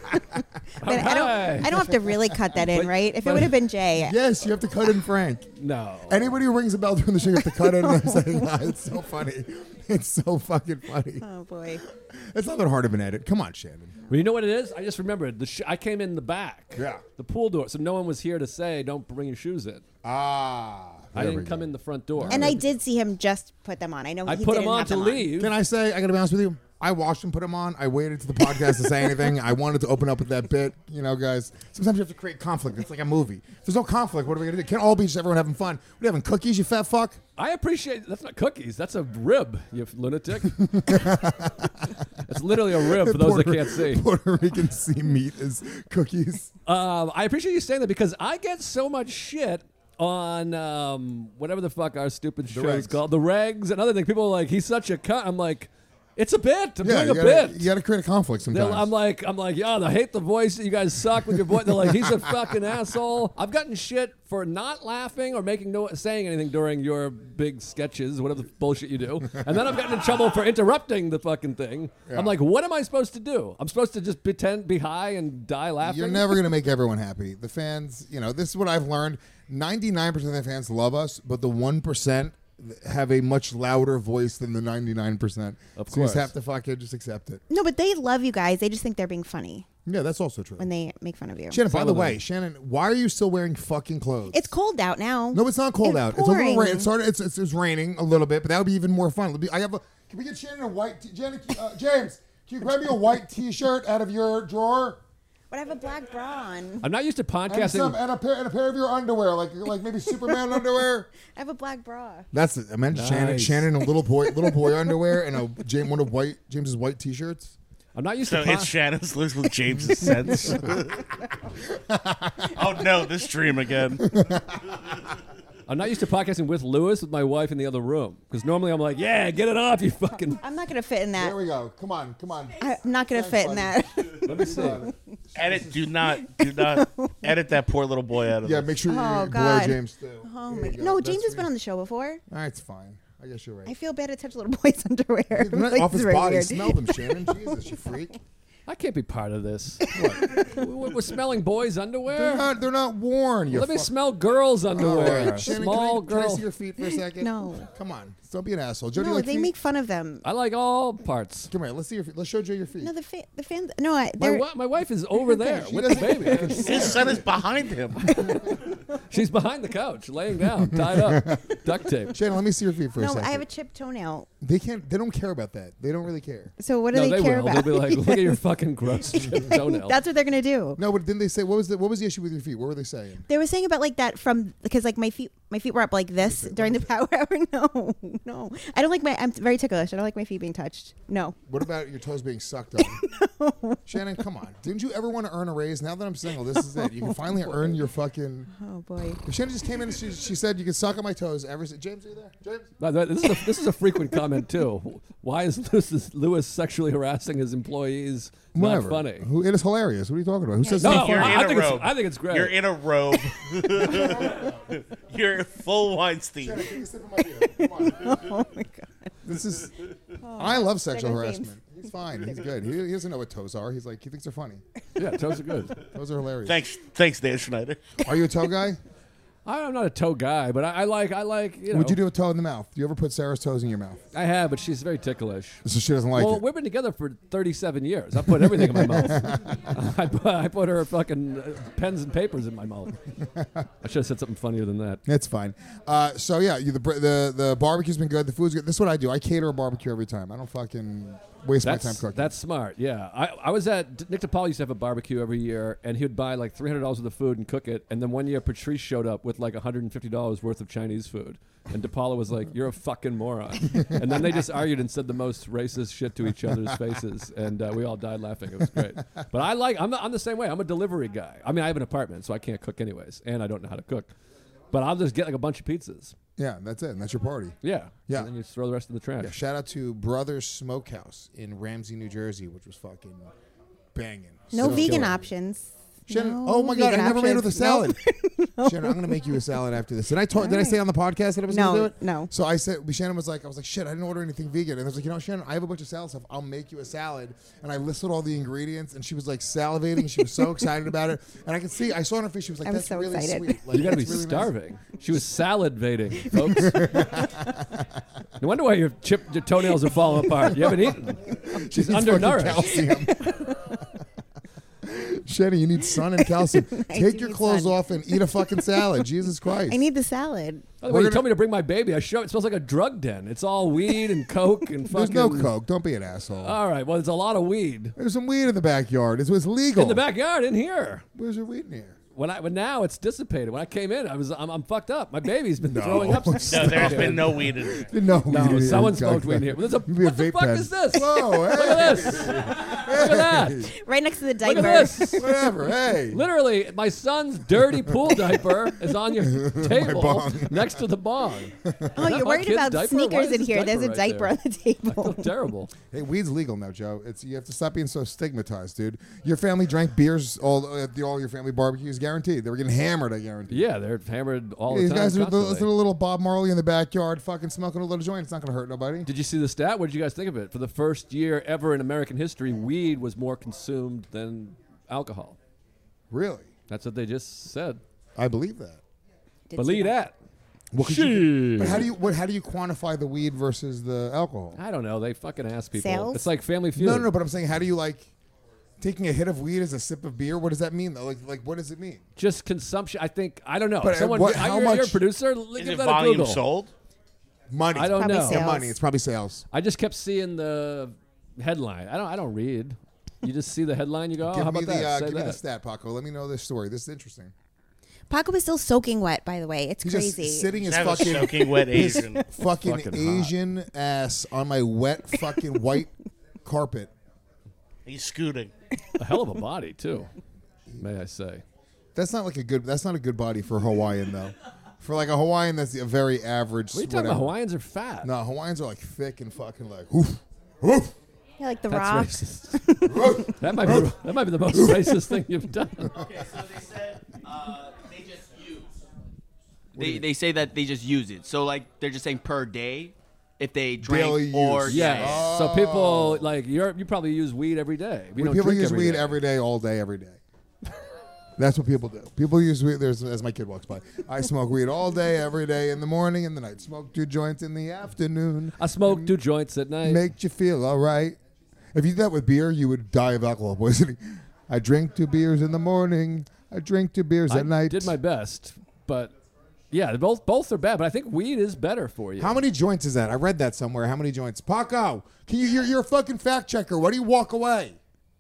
I don't have to really cut that in, right? If it would have been Jay. Yes, you have to cut in Frank. No. Anybody who rings a bell during the show, you have to cut in and I'm saying hi. It's so funny. It's so fucking funny. Oh boy. It's not that hard of an edit. Come on, Shannon. Well, you know what it is? I just remembered. I came in the back. Yeah. The pool door. So no one was here to say, don't bring your shoes in. Ah. I didn't come in the front door. And I did see him just put them on. I know I he put didn't them on have to them leave. Can I say, I got to be honest with you, I watched him put them on. I waited to the podcast to say anything. I wanted to open up with that bit. You know, guys, sometimes you have to create conflict. It's like a movie. If there's no conflict, what are we going to do? Can't all be just everyone having fun. What are you having, cookies, you fat fuck? I appreciate that's not cookies. That's a rib, you lunatic. It's literally a rib for those that can't see. Puerto Rican sea meat is cookies. I appreciate you saying that because I get so much shit on whatever the fuck our stupid show is regs. called, the regs and other things. People are like, he's such a cunt. I'm like, it's a bit. I'm doing you a gotta, bit. You got to create a conflict sometimes. I'm like, yeah, I hate the voice. You guys suck with your voice. They're like, he's a fucking asshole. I've gotten shit for not laughing or saying anything during your big sketches, whatever the bullshit you do. And then I've gotten in trouble for interrupting the fucking thing. Yeah. I'm like, what am I supposed to do? I'm supposed to just pretend, be high and die laughing? You're never going to make everyone happy. The fans, this is what I've learned. 99% of the fans love us, but the 1% have a much louder voice than the 99%. Of So you course. just have to fucking just accept it. No, but they love you guys. They just think they're being funny Yeah, that's also true. when they make fun of you. Shannon, by Some the of way, them. Shannon, why are you still wearing fucking clothes? It's cold out now. No, it's not cold It's out. It's a little pouring. rain. It started. It's raining a little bit, but that would be even more fun. Can we get Shannon a white? James, can you grab me a white T-shirt out of your drawer? But I have a black bra on. I'm not used to And, podcasting. and a pair of your underwear, like maybe Superman underwear. I have a black bra. That's it. I meant Nice. Shannon in little boy underwear and one of James's white T-shirts. I'm not used So to it's Shannon's list with James's sense. Oh no, this dream again. I'm not used to podcasting with Lewis, with my wife in the other room. Because normally I'm like, yeah, get it off, you fucking... I'm not going to fit in that. There we go. Come on. I'm not going to fit in that. Let me see. Edit. Do not edit that poor little boy out of Yeah, this. make sure you Oh, blur God. James too. Oh There my you God. go. No, That's James has for been you. on the show before. All right, it's fine. I guess you're right. I feel bad to touch little boys' underwear. Not Like, off it's his very body. weird. Smell them, Shannon. Jesus, you freak. I can't be part of this. What? We're smelling boys' underwear? They're not worn. You Let me fuck- smell girls' All underwear. right, Shannon, Small can I girl. see your feet for a second? No. Come on. Don't be an asshole. Joe, do you No, like they feet? make fun of them. I like all parts. Oh, Come here. Let's see your feet. Let's show Joe your feet. No, the fans. No, My, they're. my wife is over there She with the doesn't- baby. I can see His her. son is behind him. She's behind the couch, laying down, tied up, duct tape. Shannon, let me see your feet for a No, second. I have a chipped toenail. They can't. They don't care about that. They don't really care. So what do No, they they care will. about? They'll be like, look at your fucking fucking gross chipped toenail. That's what they're gonna do. No, but didn't they say what was the issue with your feet? What were they saying? They were saying about like that because like my feet were up like this during the power hour. No, I don't like I'm very ticklish. I don't like my feet being touched. No. What about your toes being sucked on? No. Shannon, come on. Didn't you ever want to earn a raise? Now that I'm single, this is it. You can finally earn your fucking. Oh boy. If Shannon just came in and she said you can suck on my toes every. James, are you there? James. By the way, this is a frequent comment too. Why is Lewis sexually harassing his employees? Not Whatever. funny. It is hilarious. What are you talking about? Who says No, it's You're funny? in a robe. I think it's great. You're in a robe. You're full Weinstein. Shannon, take a sip of my beer. Come on. Oh my god. This is. I love sexual There goes James. harassment. He's fine. He's good. He doesn't know what toes are. He's like he thinks they're funny. Yeah, toes are good. Toes are hilarious. Thanks, Dan Schneider. Are you a toe guy? I'm not a toe guy, but I like you know. Would you do a toe in the mouth? Do you ever put Sarah's toes in your mouth? I have, but she's very ticklish. So she doesn't like Well, it. we've been together for 37 years. I put everything in my mouth. I put her fucking pens and papers in my mouth. I should have said something funnier than that. It's fine. So yeah, the barbecue's been good. The food's good. This is what I do. I cater a barbecue every time. I don't fucking waste my time cooking. That's smart. Yeah, I was at Nick DiPaolo used to have a barbecue every year, and he would buy like $300 worth of food and cook it. And then one year, Patrice showed up with like $150 worth of Chinese food, and DiPaolo was like, "You're a fucking moron." And then they just argued and said the most racist shit to each other's faces, and we all died laughing. It was great. But I'm the same way. I'm a delivery guy. I mean, I have an apartment, so I can't cook anyways, and I don't know how to cook. But I'll just get like a bunch of pizzas. Yeah, that's it. And that's your party. Yeah. Yeah. And then you throw the rest in the trash. Yeah, shout out to Brothers Smokehouse in Ramsey, New Jersey, which was fucking banging. No So vegan killer. options. Shannon, No oh my God, I vegan never made her the options. salad. No. Shannon, I'm going to make you a salad after this. Did I say on the podcast that I was going to do it? No. So I said, Shannon was like, shit, I didn't order anything vegan. And I was like, Shannon, I have a bunch of salad stuff. I'll make you a salad. And I listed all the ingredients, and she was like salivating. She was so excited about it. And I could see, I saw in her face, she was like, I was that's so really excited. sweet. Like, You got to be that's really nice. starving. She was salad-vating, folks. No wonder why your toenails are falling apart. You haven't eaten. She's Needs fucking undernourished. calcium. Shannon, you need sun and calcium. Take do your need clothes sun. off and eat a fucking salad. Jesus Christ. I need the salad. By the way, you told me to bring my baby. It smells like a drug den. It's all weed and coke and There's fucking. no coke. Don't be an asshole. All right. Well, there's a lot of weed There's some weed in the backyard. It was legal. in the backyard. In here. Where's your weed in here? But now it's dissipated. When I came in, I'm fucked up. My baby's been throwing up. Since No, there's been no weed in it. No, weed in No, here. someone God, smoked God. weed in here. What You'd be a the vape fuck pen. is this? Whoa, hey. Look at this. Look at that. Right next to the Look diaper. at this. Whatever. Hey. Literally, my son's dirty pool diaper is on your table bong. next to the bong. Oh, you're My worried kid's about diaper? Why sneakers is in this here. There's a right diaper there? on the I feel table. terrible. Hey, weed's legal now, Joe. You have to stop being so stigmatized, dude. Your family drank beers all your family barbecues, guaranteed. They were getting hammered, I guarantee. Yeah, they're hammered all the These time. guys are constantly. the little Bob Marley in the backyard, fucking smoking a little joint. It's not going to hurt nobody. Did you see the stat? What did you guys think of it? For the first year ever in American history, weed was more consumed than alcohol. Really? That's what they just said. I believe that. Believe that. Well, but how do you quantify the weed versus the alcohol? I don't know. They fucking ask people. Sales? It's like Family Feud. No, but I'm saying, how do you like taking a hit of weed as a sip of beer? What does that mean, though? Like what does it mean? Just consumption. I think. I don't know. But Someone. how you're a much- producer. Is Give it that a volume Google. sold? Money. I don't Probably know. sales. Money. It's probably sales. I just kept seeing the headline. I don't read. You just see the headline. You go, oh, how about that? Say give me that. the stat, Paco. Let me know this story. This is interesting. Paco was still soaking wet, by the way. It's He's crazy. just sitting his Have a fucking soaking wet his Asian. fucking Fucking hot. Asian ass on my wet fucking white carpet. He's scooting. A hell of a body too, may I say. That's not a good body for a Hawaiian though. For like a Hawaiian, that's a very average. What are you talking about? Hawaiians are fat. No, Hawaiians are like thick and fucking like woof, woof. Yeah, like the That's Rock. racist. that might be the most racist thing you've done. Okay, so they said they just use. They say that they just use it. So like they're just saying per day, if they drank Daily or use. Yes. So people like you probably use weed every day. You don't People drink use every weed day. every day, all day, every day. That's what people do. People use weed. As my kid walks by, I smoke weed all day, every day, in the morning, in the night. Smoke 2 joints in the afternoon. I smoke 2 joints at night. Make you feel all right. If you did that with beer, you would die of alcohol poisoning. I drink 2 beers in the morning. I drink 2 beers I at night. did my best, but yeah, both are bad. But I think weed is better for you. How many joints is that? I read that somewhere. How many joints? Paco, you're a fucking fact checker. Why do you walk away?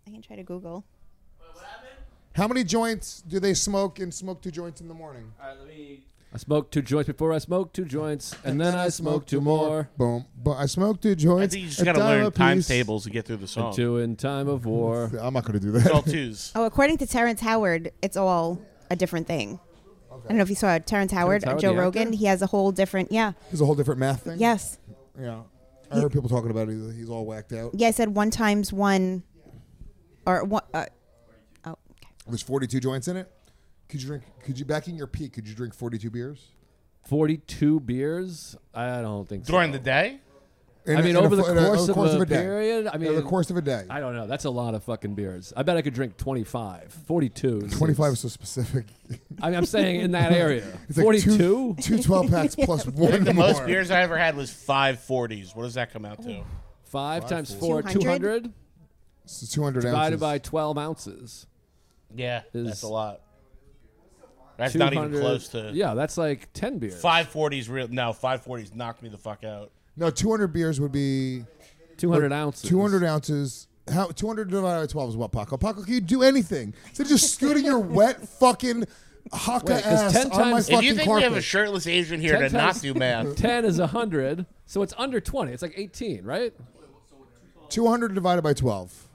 I can try to Google. How many joints do they smoke and smoke 2 joints in the morning? All right, let me. I smoked 2 joints before I smoked 2 joints, and then I smoked 2 more. Boom. But I smoked 2 joints. I think you just got to learn times tables to get through the song. And 2 in time of war. I'm not going to do It's all that. twos. Oh, according to Terrence Howard, it's all a different thing. I don't know if you saw Terrence Howard, Howard, Joe the Rogan. actor? He has a whole different, There's a whole different math thing. Yes. Yeah. I heard people talking about it. He's all whacked out. Yeah, I said 1 times 1, or 1. There's 42 joints in it. Could you back in your peak, could you drink 42 beers? 42 beers? I don't think so. During the day? Over the course of a day. period? Over the course of a day. I don't know. That's a lot of fucking beers. I bet I could drink 25. 42. 25 is so specific. I'm saying in that area. It's 42? Like 2 12-packs plus I 1 think the more. most beers I ever had was 5 40s. What does that come out to? 5 times 4, 200? So 200 divided ounces. by 12 ounces. Yeah, Is that's a lot. That's not even 200 close to. Yeah, that's like 10 beers. 540s real. No, 540s knocked me the fuck out. No, 200 beers would be 200 ounces. 200 ounces. How 200 divided by 12 is what, Paco? Paco, can you do anything? Instead of just scooting your wet fucking haka Wait, 'cause ass 10 on my times- fucking If you think carpet. we have a shirtless Asian here 10 to not times- do math, 10 is 100, so it's under 20. It's like 18, right? 200 divided by 12.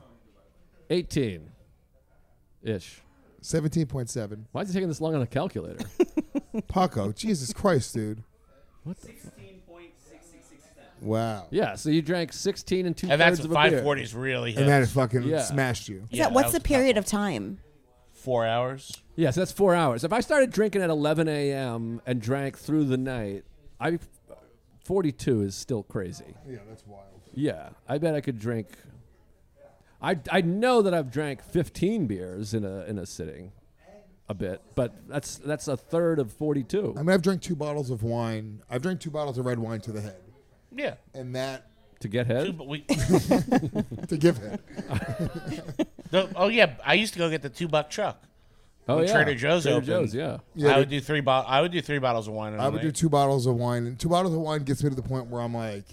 18-ish. 17.7. Why is it taking this long on a calculator? Paco, Jesus Christ, dude. What the fuck? Wow. Yeah, so you drank 16 and 2/3 and that's of what a beer. 540s really hit. And that fucking Yeah. smashed you. Is Yeah, that, what's that the was period of time? 4 hours. Yeah, so that's 4 hours. If I started drinking at 11 a.m. and drank through the night, 42 is still crazy. Yeah, that's wild. Yeah, I bet I could drink. I know that I've drank 15 beers in a sitting, a bit, but that's a third of 42. I mean, I've drank 2 bottles of wine. I've drank 2 bottles of red wine to the head. Yeah. And that To get head? to give head. Oh yeah, I used to go get the $2 truck. Oh when yeah, Trader Joe's Trader opened. Joe's, yeah. Yeah, I would do 3 I would do 3 bottles of wine. I would do 2 bottles of wine, and 2 bottles of wine gets me to the point where I'm like,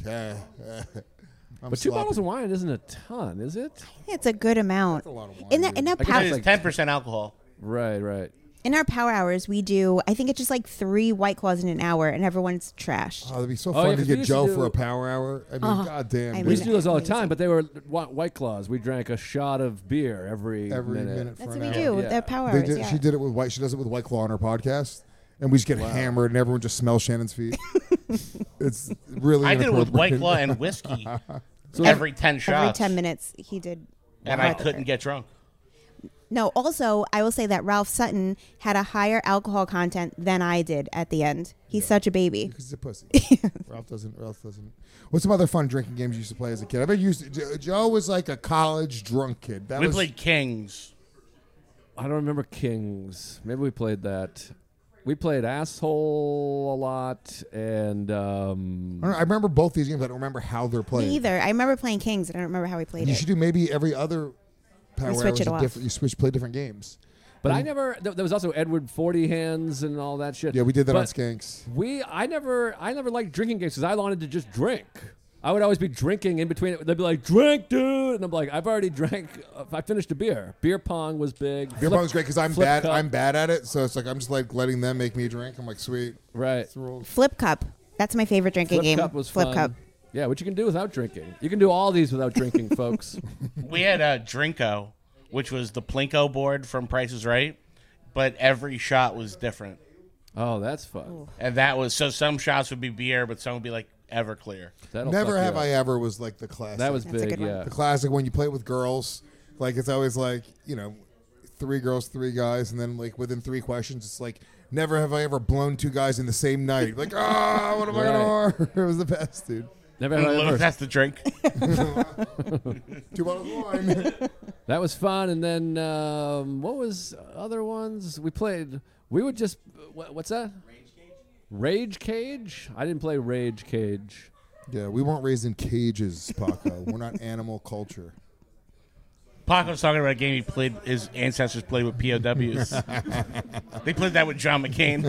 I'm But 2 sloppy. bottles of wine isn't a ton, is it? It's a good amount. That's a lot of wine, In that, in dude. that I guess power, it's It's like 10% alcohol. right. in our power hours, we do. I think it's just like 3 White Claws in an hour, and everyone's trashed. Oh, that'd be so Oh, fun yeah, to 'cause we get used Joe to for a do- power hour. I mean, goddamn. I dude. We used to do those all the Amazing. time, but they were White Claws. We drank a shot of beer every minute. That's for what an we hour. do with Yeah. the power They hours. did, Yeah. She did it with White. She does it with White Claw on her podcast, and we just get hammered, and everyone just smells Shannon's feet. It's really. I did it with White inappropriate. Claw and whiskey So every 10 Every shots. 10 minutes, he did. And I couldn't get drunk. No, also, I will say that Ralph Sutton had a higher alcohol content than I did at the end. He's such a baby. Because he's a pussy. Ralph doesn't. What's some other fun drinking games you used to play as a kid? I bet Joe was like a college drunk kid. That We was, played Kings. I don't remember Kings. Maybe we played that. We played Asshole a lot, and I don't know, I remember both these games. I don't remember how they're played. Me either. I remember playing Kings, and I don't remember how we played You it. should do maybe every other power switch hours it a off. different. You play different games. but I never. There was also Edward 40 Hands and all that shit. Yeah, we did that on But Skanks. I never liked drinking games because I wanted to just drink. I would always be drinking in between it. They'd be like, "Drink, dude," and I'm like, "I've already drank. I finished a beer." Beer pong was big. Beer pong was great because I'm flip bad. cup. I'm bad at it, so it's like I'm just like letting them make me drink. I'm like, sweet. Right. It's the rules. Flip Cup. That's my favorite drinking Flip game. cup was Flip fun. Cup. Yeah, what you can do without drinking. You can do all these without drinking, folks. We had a Drinko, which was the Plinko board from Price is Right, but every shot was different. Oh, that's fun. And that was, so some shots would be beer, but some would be like Everclear. That'll Never fuck you have up. I ever was like the classic. That was That's a big, good one. yeah. the classic when you play it with girls. Like it's always like 3 girls, 3 guys, and then like within 3 questions, it's like never have I ever blown 2 guys in the same night. Like what am I gonna order? It was the best, dude. Never have I ever. That's the drink. 2 bottles of wine. That was fun. And then what was other ones we played? We would just what's that? Rage Cage. I didn't play Rage Cage. Yeah, we weren't raised in cages, Paco. We're not animal culture. Paco was talking about a game he played, his ancestors played with POWs. They played that with John McCain.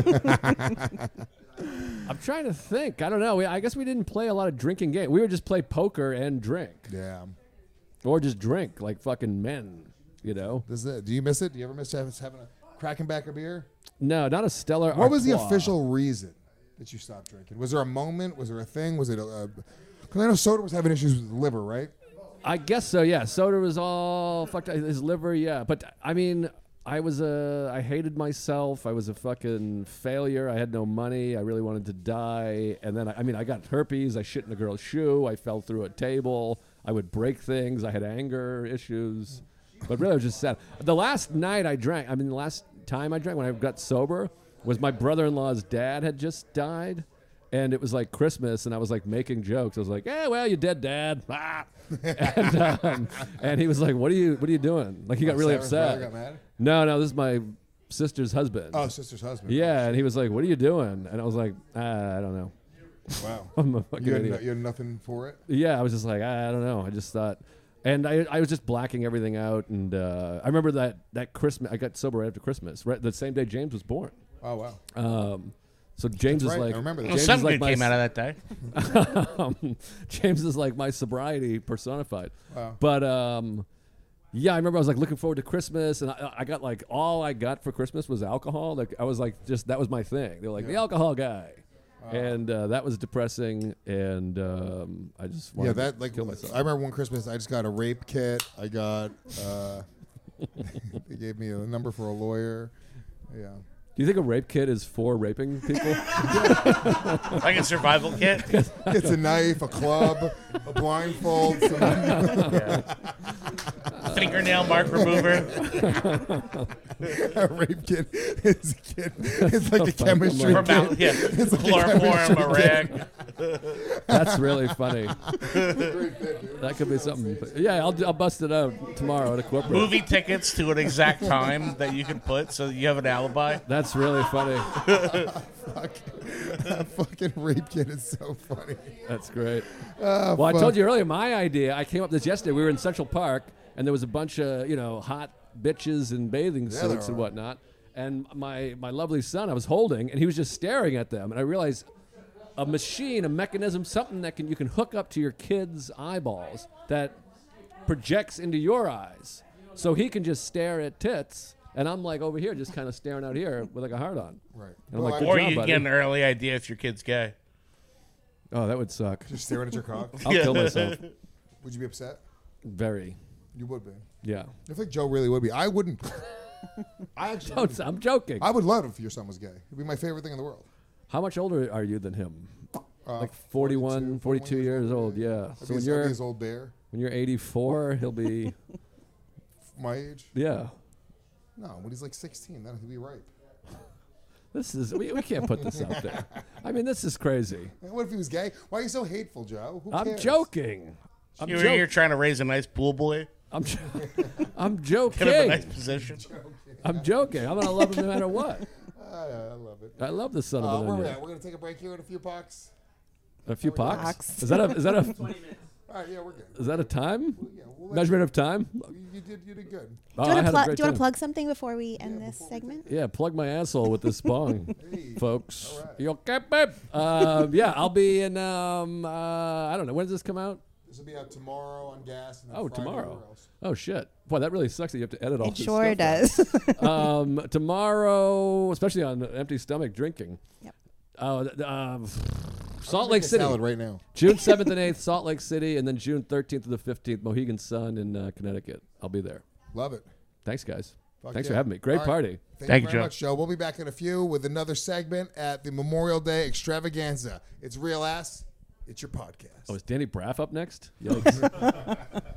I'm trying to think. I don't know. I guess we didn't play a lot of drinking games. We would just play poker and drink. Yeah. or just drink like fucking men. You know? Do you miss it? Do you ever miss having a cracking back a beer? No, not a Stella. What was the Artois. official reason that you stopped drinking? Was there a moment? Was there a thing? Was it because I know Soda was having issues with the liver, right? I guess so. Yeah, Soda was all fucked. His liver. Yeah, but I mean, I hated myself. I was a fucking failure. I had no money. I really wanted to die. And then I got herpes. I shit in a girl's shoe. I fell through a table. I would break things. I had anger issues. But really, I was just sad. The last night I drank, the last time I drank when I got sober was my brother-in-law's dad had just died. And it was like Christmas, and I was like making jokes. I was like, well, you're dead, Dad. Ah. And he was like, what are you doing? Like, he got really upset. Got mad? No, this is my sister's husband. Oh, sister's husband. Yeah, and he was like, what are you doing? And I was like, I don't know. Wow. I'm a fucking idiot. You had nothing for it? Yeah, I was just like, I don't know. I just thought... And I was just blacking everything out, and I remember that Christmas. I got sober right after Christmas, right the same day James was born. Oh wow! So James That's is right. like, I remember that. Well, some good came out of that day. James is like my sobriety personified. Wow. But yeah, I remember I was like looking forward to Christmas, and I got like all I got for Christmas was alcohol. Like I was like that was my thing. They were like the alcohol guy. And that was depressing, and I just wanted to kill myself. I remember one Christmas I just got a rape kit. I got they gave me a number for a lawyer. Yeah. Do you think a rape kit is for raping people? Like a survival kit? It's a knife, a club, a blindfold. Fingernail mark remover. A rape kit is a kit. It's like a chemistry kit. Yeah. It's like Chloroform, a rag. That's really funny. That could be something. Yeah, I'll bust it out tomorrow at a corporate. Movie tickets to an exact time that you can put so you have an alibi. That's really funny. Fuck. That fucking rape kit is so funny. That's great. Well, I told you earlier, my idea, I came up with this yesterday. We were in Central Park, and there was a bunch of, hot bitches in bathing suits and whatnot. And my lovely son I was holding, and he was just staring at them. And I realized a machine, a mechanism, something that you can hook up to your kid's eyeballs that projects into your eyes. So he can just stare at tits. And I'm like over here, just kind of staring out here with like a heart on. Right. And I'm like, or good job, you buddy. get an early idea if your kid's gay. Oh, that would suck. Just staring at your cock. I'll kill myself. Would you be upset? Very. You would be. Yeah. I think Joe really would be. I wouldn't. I actually. I'm joking. I would love if your son was gay. It'd be my favorite thing in the world. How much older are you than him? Like 41, 42 years old. Yeah. So when you're his old bear. When you're 84, he'll be my age. Yeah. No, when he's like 16, then he'll be ripe. This is we can't put this out there. I mean, this is crazy. What if he was gay? Why are you so hateful, Joe? Who I'm cares? joking. You're trying to raise a nice pool boy. I'm joking. Get him a nice position. I'm joking. I'm gonna love him no matter what. I love it. I love the son of Where an we onion. at? We're gonna take a break here in a few pucks. A few pucks? Is that a 20 minutes. All right, yeah, we're good. Is that a time? We'll measurement of time? You did good. Oh, Do you I had a want great to time. plug something before we end this segment? Yeah, plug my asshole with this bong, folks. You okay, babe? Yeah, I'll be in. I don't know. When does this come out? This will be out tomorrow on Gas. And then Oh, Friday tomorrow. everywhere else. Oh shit! Boy, that really sucks that you have to edit all It this sure stuff does. out. Tomorrow, especially on an empty stomach, drinking. Yep. Salt Lake making a City salad right now. June 7th and 8th, Salt Lake City, and then June 13th to the 15th, Mohegan Sun in Connecticut. I'll be there. Love it. Thanks, guys. Fuck Thanks yeah. for having me. Great All right. party. Thank you very much, Joe. We'll be back in a few with another segment at the Memorial Day Extravaganza. It's Real Ass. It's your podcast. Oh, is Danny Braff up next? Yikes.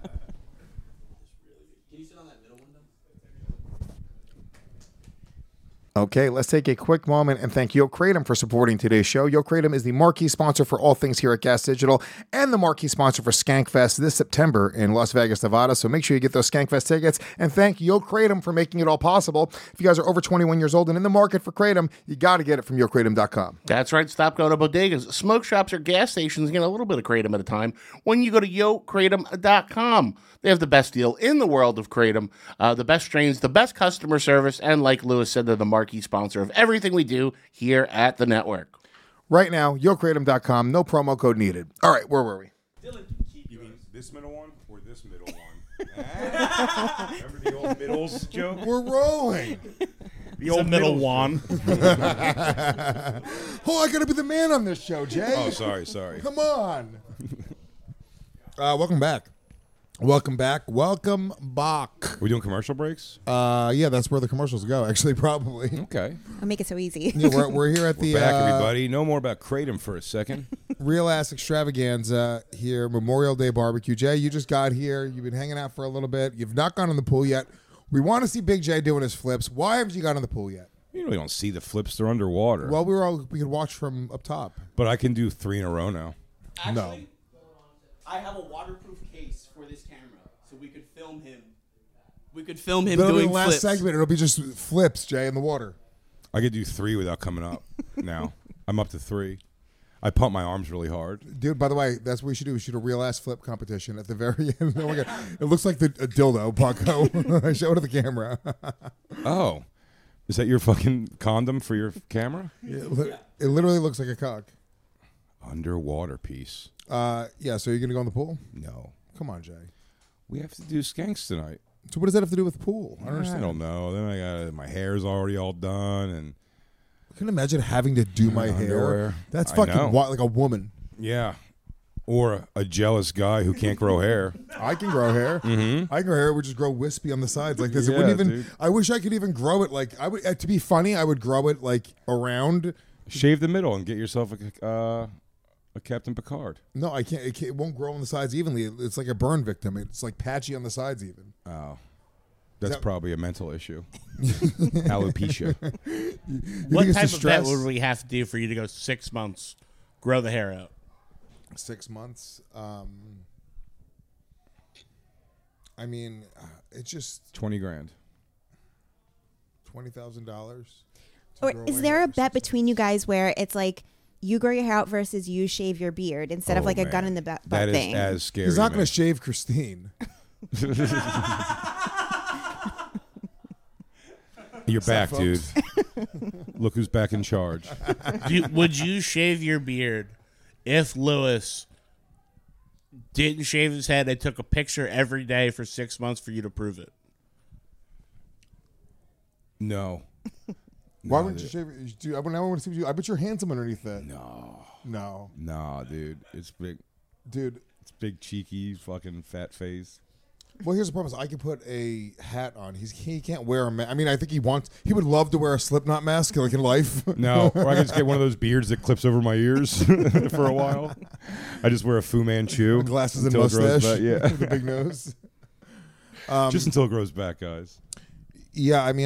Okay, let's take a quick moment and thank Yo Kratom for supporting today's show. Yo Kratom is the marquee sponsor for all things here at Gas Digital and the marquee sponsor for Skankfest this September in Las Vegas, Nevada. So make sure you get those Skankfest tickets and thank Yo Kratom for making it all possible. If you guys are over 21 years old and in the market for Kratom, you got to get it from YoKratom.com. That's right. Stop going to bodegas, smoke shops, or gas stations and get a little bit of Kratom at a time when you go to YoKratom.com. They have the best deal in the world of Kratom, the best strains, the best customer service, and like Lewis said, they're the marquee sponsor of everything we do here at the network. Right now, YoKratom.com, no promo code needed. All right, where were we? You mean this middle one or this middle one? Remember the old middles joke? We're rolling. The old middle wand. Oh, I gotta be the man on this show, Jay. Oh, sorry. Come on. Welcome back. Welcome back. We doing commercial breaks? Yeah, that's where the commercials go. Actually, probably. Okay. I'll make it so easy. Yeah, we're here at the Back, everybody. No more about Kratom for a second. Real Ass Extravaganza here, Memorial Day Barbecue. Jay, you just got here. You've been hanging out for a little bit. You've not gone in the pool yet. We want to see Big J doing his flips. Why haven't you got in the pool yet? You really don't see the flips. They're underwater. Well, we could watch from up top. But I can do 3 in a row now. Actually, I have a waterproof case for this camera, so we could film him. We could film him That'll doing be the last flips. segment. It'll be just flips, Jay, in the water. I could do 3 without coming up now. I'm up to 3. I pump my arms really hard. Dude, by the way, that's what we should do. We should do a real ass flip competition at the very end. Oh my God. It looks like a dildo, Paco. Show it to the camera. Oh. Is that your fucking condom for your camera? It literally looks like a cock. Underwater piece. Yeah, so you're going to go in the pool? No. Come on, Jay. We have to do skanks tonight. So what does that have to do with pool? I don't understand. I don't know. Then I got my hair's already all done, and I can imagine having to do my hair. Underwear. That's I fucking know. like a woman. yeah, or a jealous guy who can't grow hair. I can grow hair. Mm-hmm. I can grow hair. It would just grow wispy on the sides like this. It Yeah, wouldn't even. dude. I wish I could even grow it like I would. To be funny, I would grow it like around. Shave the middle and get yourself a Captain Picard. No, I can't. It won't grow on the sides evenly. It's like a burn victim. It's like patchy on the sides even. Oh, that's that- probably a mental issue. Alopecia. What it's type the of bet stress? would we have to do for you to go 6 months, grow the hair out? 6 months. I mean, it's just $20,000. $20,000. Or is there a bet between you guys where it's like you grow your hair out versus you shave your beard instead of Oh, like a man. gun in the butt That is thing? as scary. He's not to going me. to shave Christine. You're back, up, dude. folks? Look who's back in charge. Would you shave your beard if Lewis didn't shave his head and took a picture every day for 6 months for you to prove it? No. Why No, wouldn't you dude. shave it? Dude, I want to see you. I bet you're handsome underneath that. No. No. Nah, dude. It's big. Dude. It's big, cheeky, fucking fat face. Well, here's the problem: is I can put a hat on. He can't wear a mask. I mean, I think he would love to wear a Slipknot mask, like in life. No, or I can just get one of those beards that clips over my ears for a while. I just wear a Fu Manchu. Glasses and until it grows mustache. back. Yeah, with a big nose. just until it grows back, guys. Yeah, I mean,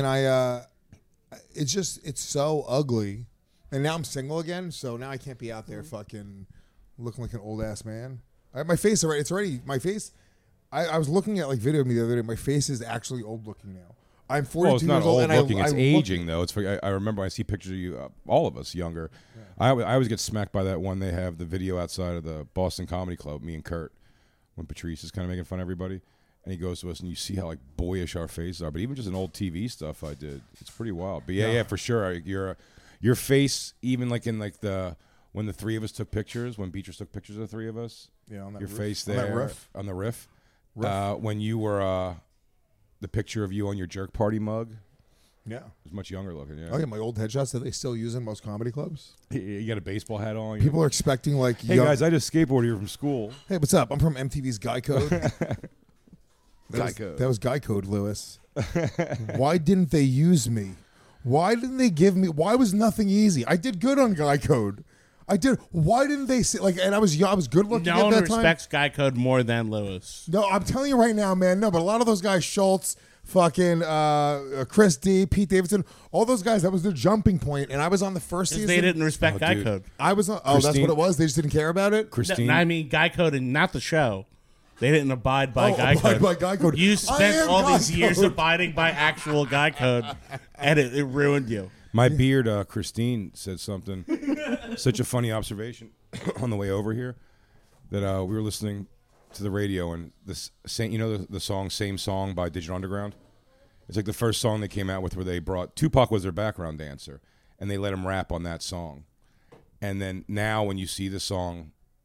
it's so ugly, and now I'm single again, so now I can't be out there fucking looking like an old ass man. My face already. It's already my face. I was looking at like video of me the other day. My face is actually old looking now. I'm 42 Well, it's not years old, old and looking; I it's look- aging, though. It's. I remember I see pictures of you, all of us younger. Yeah. I always get smacked by that one. They have the video outside of the Boston Comedy Club. Me and Kurt, when Patrice is kind of making fun of everybody, and he goes to us, and you see how like boyish our faces are. But even just in old TV stuff I did, it's pretty wild. But yeah, for sure. Your face, even like in like when the three of us took pictures, when Beatrice took pictures of the three of us, on that your roof. face On there that roof. on the riff. When you were the picture of you on your jerk party mug. Yeah. It was much younger looking, yeah. Oh yeah, my old headshots that they still use in most comedy clubs. You got a baseball hat on. People are expecting like, hey guys, I just skateboarded here from school. Hey, what's up? I'm from MTV's Guy Code. Code. That was Guy Code, Lewis. Why didn't they use me? Why didn't they give me? Why was nothing easy? I did good on Guy Code. I did. Why didn't they say like? And I was young. I was good looking No at one that time. respects Guy Code more than Lewis. No, I'm telling you right now, man. No, but a lot of those guys, Schultz, fucking Chris D, Pete Davidson, all those guys, that was their jumping point. And I was on the first season. They didn't respect Guy Code. I was on. Oh, that's what it was. They just didn't care about it. Christine. No, I mean Guy Code and not the show. They didn't abide by Guy abide Code. by Guy Code. You I spent am all Guy these years Code. abiding by actual Guy Code, and it ruined you. My beard, Christine said something. Such a funny observation on the way over here that we were listening to the radio and this same, the song "Same Song" by Digital Underground. It's like the first song they came out with where they brought Tupac was their background dancer and they let him rap on that song. And then now when you see the song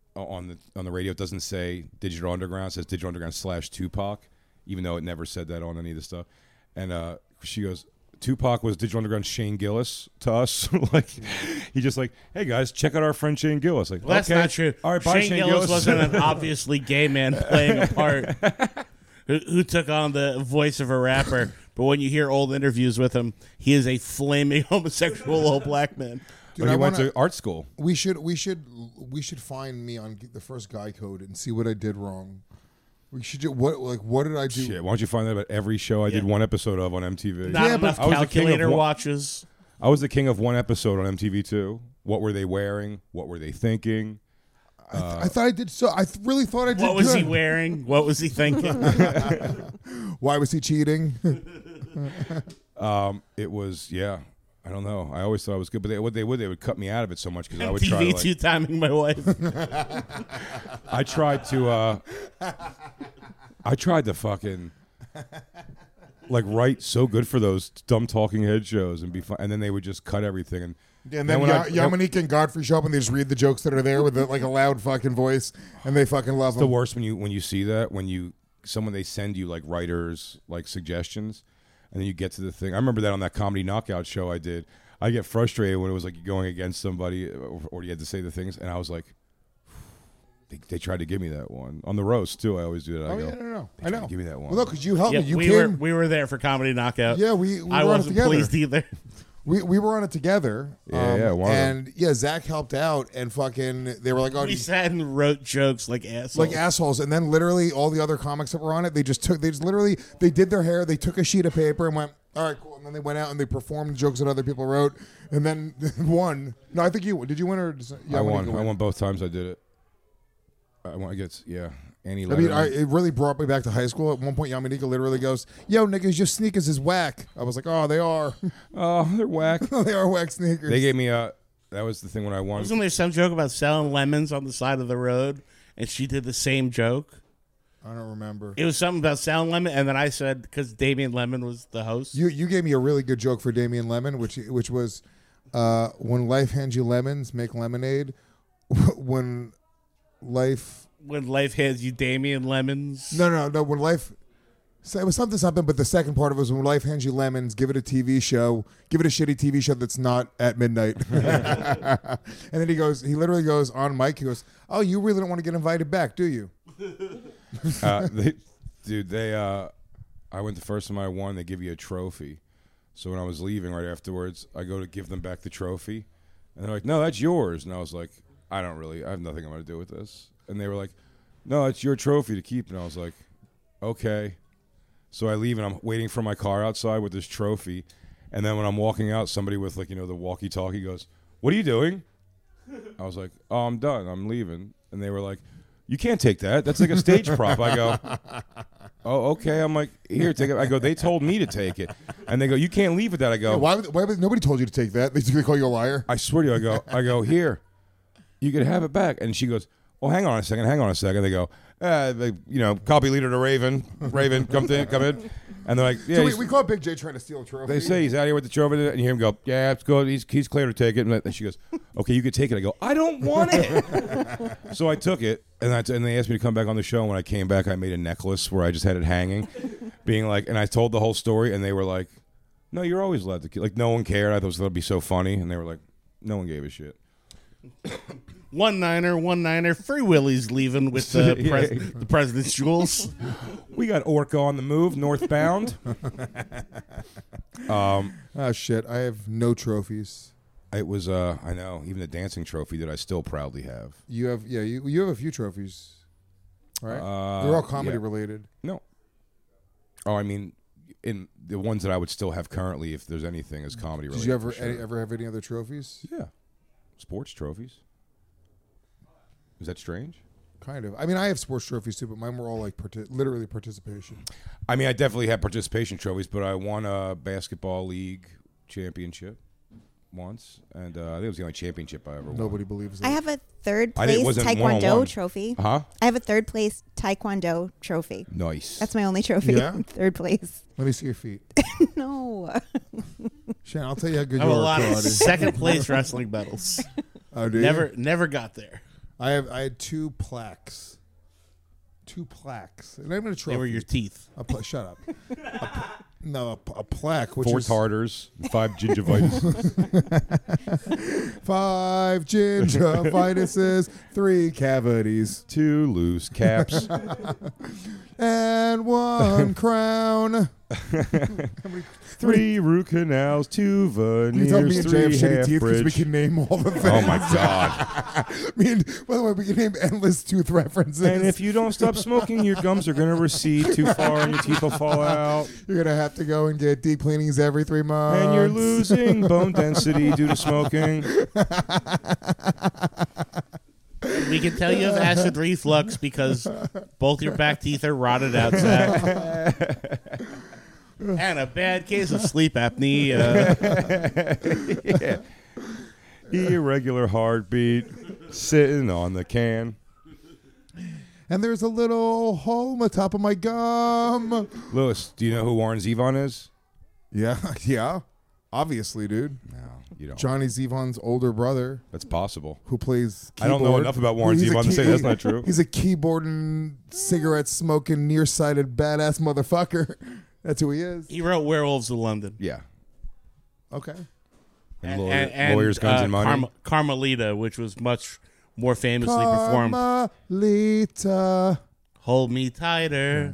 on the radio, it doesn't say Digital Underground. It says Digital Underground / Tupac, even though it never said that on any of the stuff. And she goes, Tupac was Digital Underground Shane Gillis to us. Like, he just like, hey guys, check out our friend Shane Gillis. Like, Well, that's okay. not true. All right, bye, Shane Shane Gillis wasn't an obviously gay man playing a part who took on the voice of a rapper. But when you hear old interviews with him, he is a flaming homosexual old black man. Dude, But he I went wanna- to art school. We should find me on the first Guy Code and see what I did wrong. We should do what did I do? Shit, why don't you find that about every show I did one episode of on MTV? Not enough I was the king of calculator one- watches. I was the king of one episode on MTV too. What were they wearing? What were they thinking? I thought I did so. I really thought I did. What was he good. wearing? What was he thinking? Why was he cheating? It was I don't know. I always thought it was good, but they would cut me out of it so much because I would try TV to, two timing my wife. I tried to fucking like write so good for those dumb talking head shows and be fun, and then they would just cut everything and then when Yamanik and Godfrey show up and they just read the jokes that are there with like a loud fucking voice, and they fucking love it's them. the worst when you see that someone they send you like writers like suggestions, and then you get to the thing. I remember that on that Comedy Knockout show I did. I get frustrated when it was like going against somebody or you had to say the things, and I was like, they tried to give me that one on the roast too. I always do that. I go, no. "They tried to give me that one. Well, no, because you helped Yeah, me. You we came. were there for Comedy Knockout. Yeah, we I were on it wasn't together. pleased either. We were on it together. Yeah, one of them. and yeah, Zach helped out, and fucking they were like, "Oh, We sat and wrote jokes like assholes. and then literally all the other comics that were on it, they just did their hair, they took a sheet of paper and went, all right, cool, and then they went out and they performed jokes that other people wrote, and then won. No, I think you did. You win or I won. I won both times I did it. I guess Annie. I mean, it really brought me back to high school. At one point, Yamanika literally goes, "Yo, niggas, your sneakers is whack." I was like, "Oh, they are. Oh, they're whack. They are whack sneakers." They gave me that was the thing when I won. Wasn't there some joke about selling lemons on the side of the road, and she did the same joke? I don't remember. It was something about selling lemon, and then I said because Damian Lemon was the host. You gave me a really good joke for Damian Lemon, which was, when life hands you lemons, make lemonade. When life hands you Damian Lemons. No. When life, so it was something. But the second part of it was when life hands you lemons, give it a TV show, give it a shitty TV show that's not at midnight. And then he literally goes on mic. He goes, "Oh, you really don't want to get invited back, do you?" I went the first time I won. They give you a trophy. So when I was leaving right afterwards, I go to give them back the trophy, and they're like, "No, that's yours." And I was like, I have nothing I'm going to do with this. And they were like, "No, it's your trophy to keep." And I was like, okay. So I leave and I'm waiting for my car outside with this trophy. And then when I'm walking out, somebody with the walkie-talkie goes, "What are you doing?" I was like, "Oh, I'm done. I'm leaving." And they were like, "You can't take that. That's like a stage prop." I go, "Oh, okay." I'm like, "Here, take it." I go, "They told me to take it." And they go, "You can't leave with that." I go, why nobody told you to take that? They call you a liar? I swear to you, I go, "Here, you can have it back." And she goes, "Well, hang on a second. They go, copy leader to Raven. Raven, come in. And they're like, "Yeah." So we caught Big J trying to steal a trophy. They say he's out here with the trophy, and you hear him go, "Yeah, it's good. He's clear to take it." And she goes, "Okay, you can take it." I go, "I don't want it." So I took it, and they asked me to come back on the show. And when I came back, I made a necklace where I just had it hanging, being like, and I told the whole story, and they were like, "No, you're always allowed to." Like, no one cared. I thought it would be so funny, and they were like, "No one gave a shit." One niner. Free Willy's leaving with the president's jewels. We got Orca on the move, northbound. Oh shit! I have no trophies. It was I know, even the dancing trophy that I still proudly have. You have you have a few trophies, right? They're all comedy related. No. Oh, I mean, in the ones that I would still have currently, if there's anything, is comedy related. Did you ever have any other trophies? Yeah, sports trophies. Is that strange? Kind of. I mean, I have sports trophies too, but mine were all like literally participation. I mean, I definitely have participation trophies, but I won a basketball league championship once, and I think it was the only championship I ever won. Nobody believes that. I have a third place Taekwondo one-on-one. trophy. Huh? I have a third place Taekwondo trophy. Nice. That's my only trophy. Yeah? Third place. Let me see your feet. No. Shannon, I'll tell you how good I you have are. a lot of karate. second place wrestling medals. Oh, do you? Never got there. I had 2 plaques. 2 plaques. And I'm going to trophy. They were your teeth. Shut up. A plaque. Which 4 is tartars, 5 gingivitis. 5 gingivitises, 3 cavities, 2 loose caps, and 1 crown. 3 root canals, 2 You tell me veneers, and Jay have 3 shitty half teeth because we bridge. can name all the things. Oh my god! By the way, we can name endless tooth references. And if you don't stop smoking, your gums are going to recede too far, and your teeth will fall out. You're gonna have to go and get deep cleanings every 3 months. And you're losing bone density due to smoking. We can tell you have acid reflux because both your back teeth are rotted out, Zach. And a bad case of sleep apnea. Yeah. Irregular heartbeat, sitting on the can. And there's a little hole on the top of my gum. Lewis, do you know who Warren Zevon is? Yeah. Obviously, dude. No, you don't. Johnny Zevon's older brother. That's possible. Who plays keyboard. I don't know enough about Warren Zevon to say that's not true. He's a keyboarding, cigarette-smoking, nearsighted, badass motherfucker. That's who he is. He wrote Werewolves of London. Yeah. Okay. And Lawyers, Guns, and Money. Carmelita, which was much more famously performed. Carmelita. Hold Me Tighter.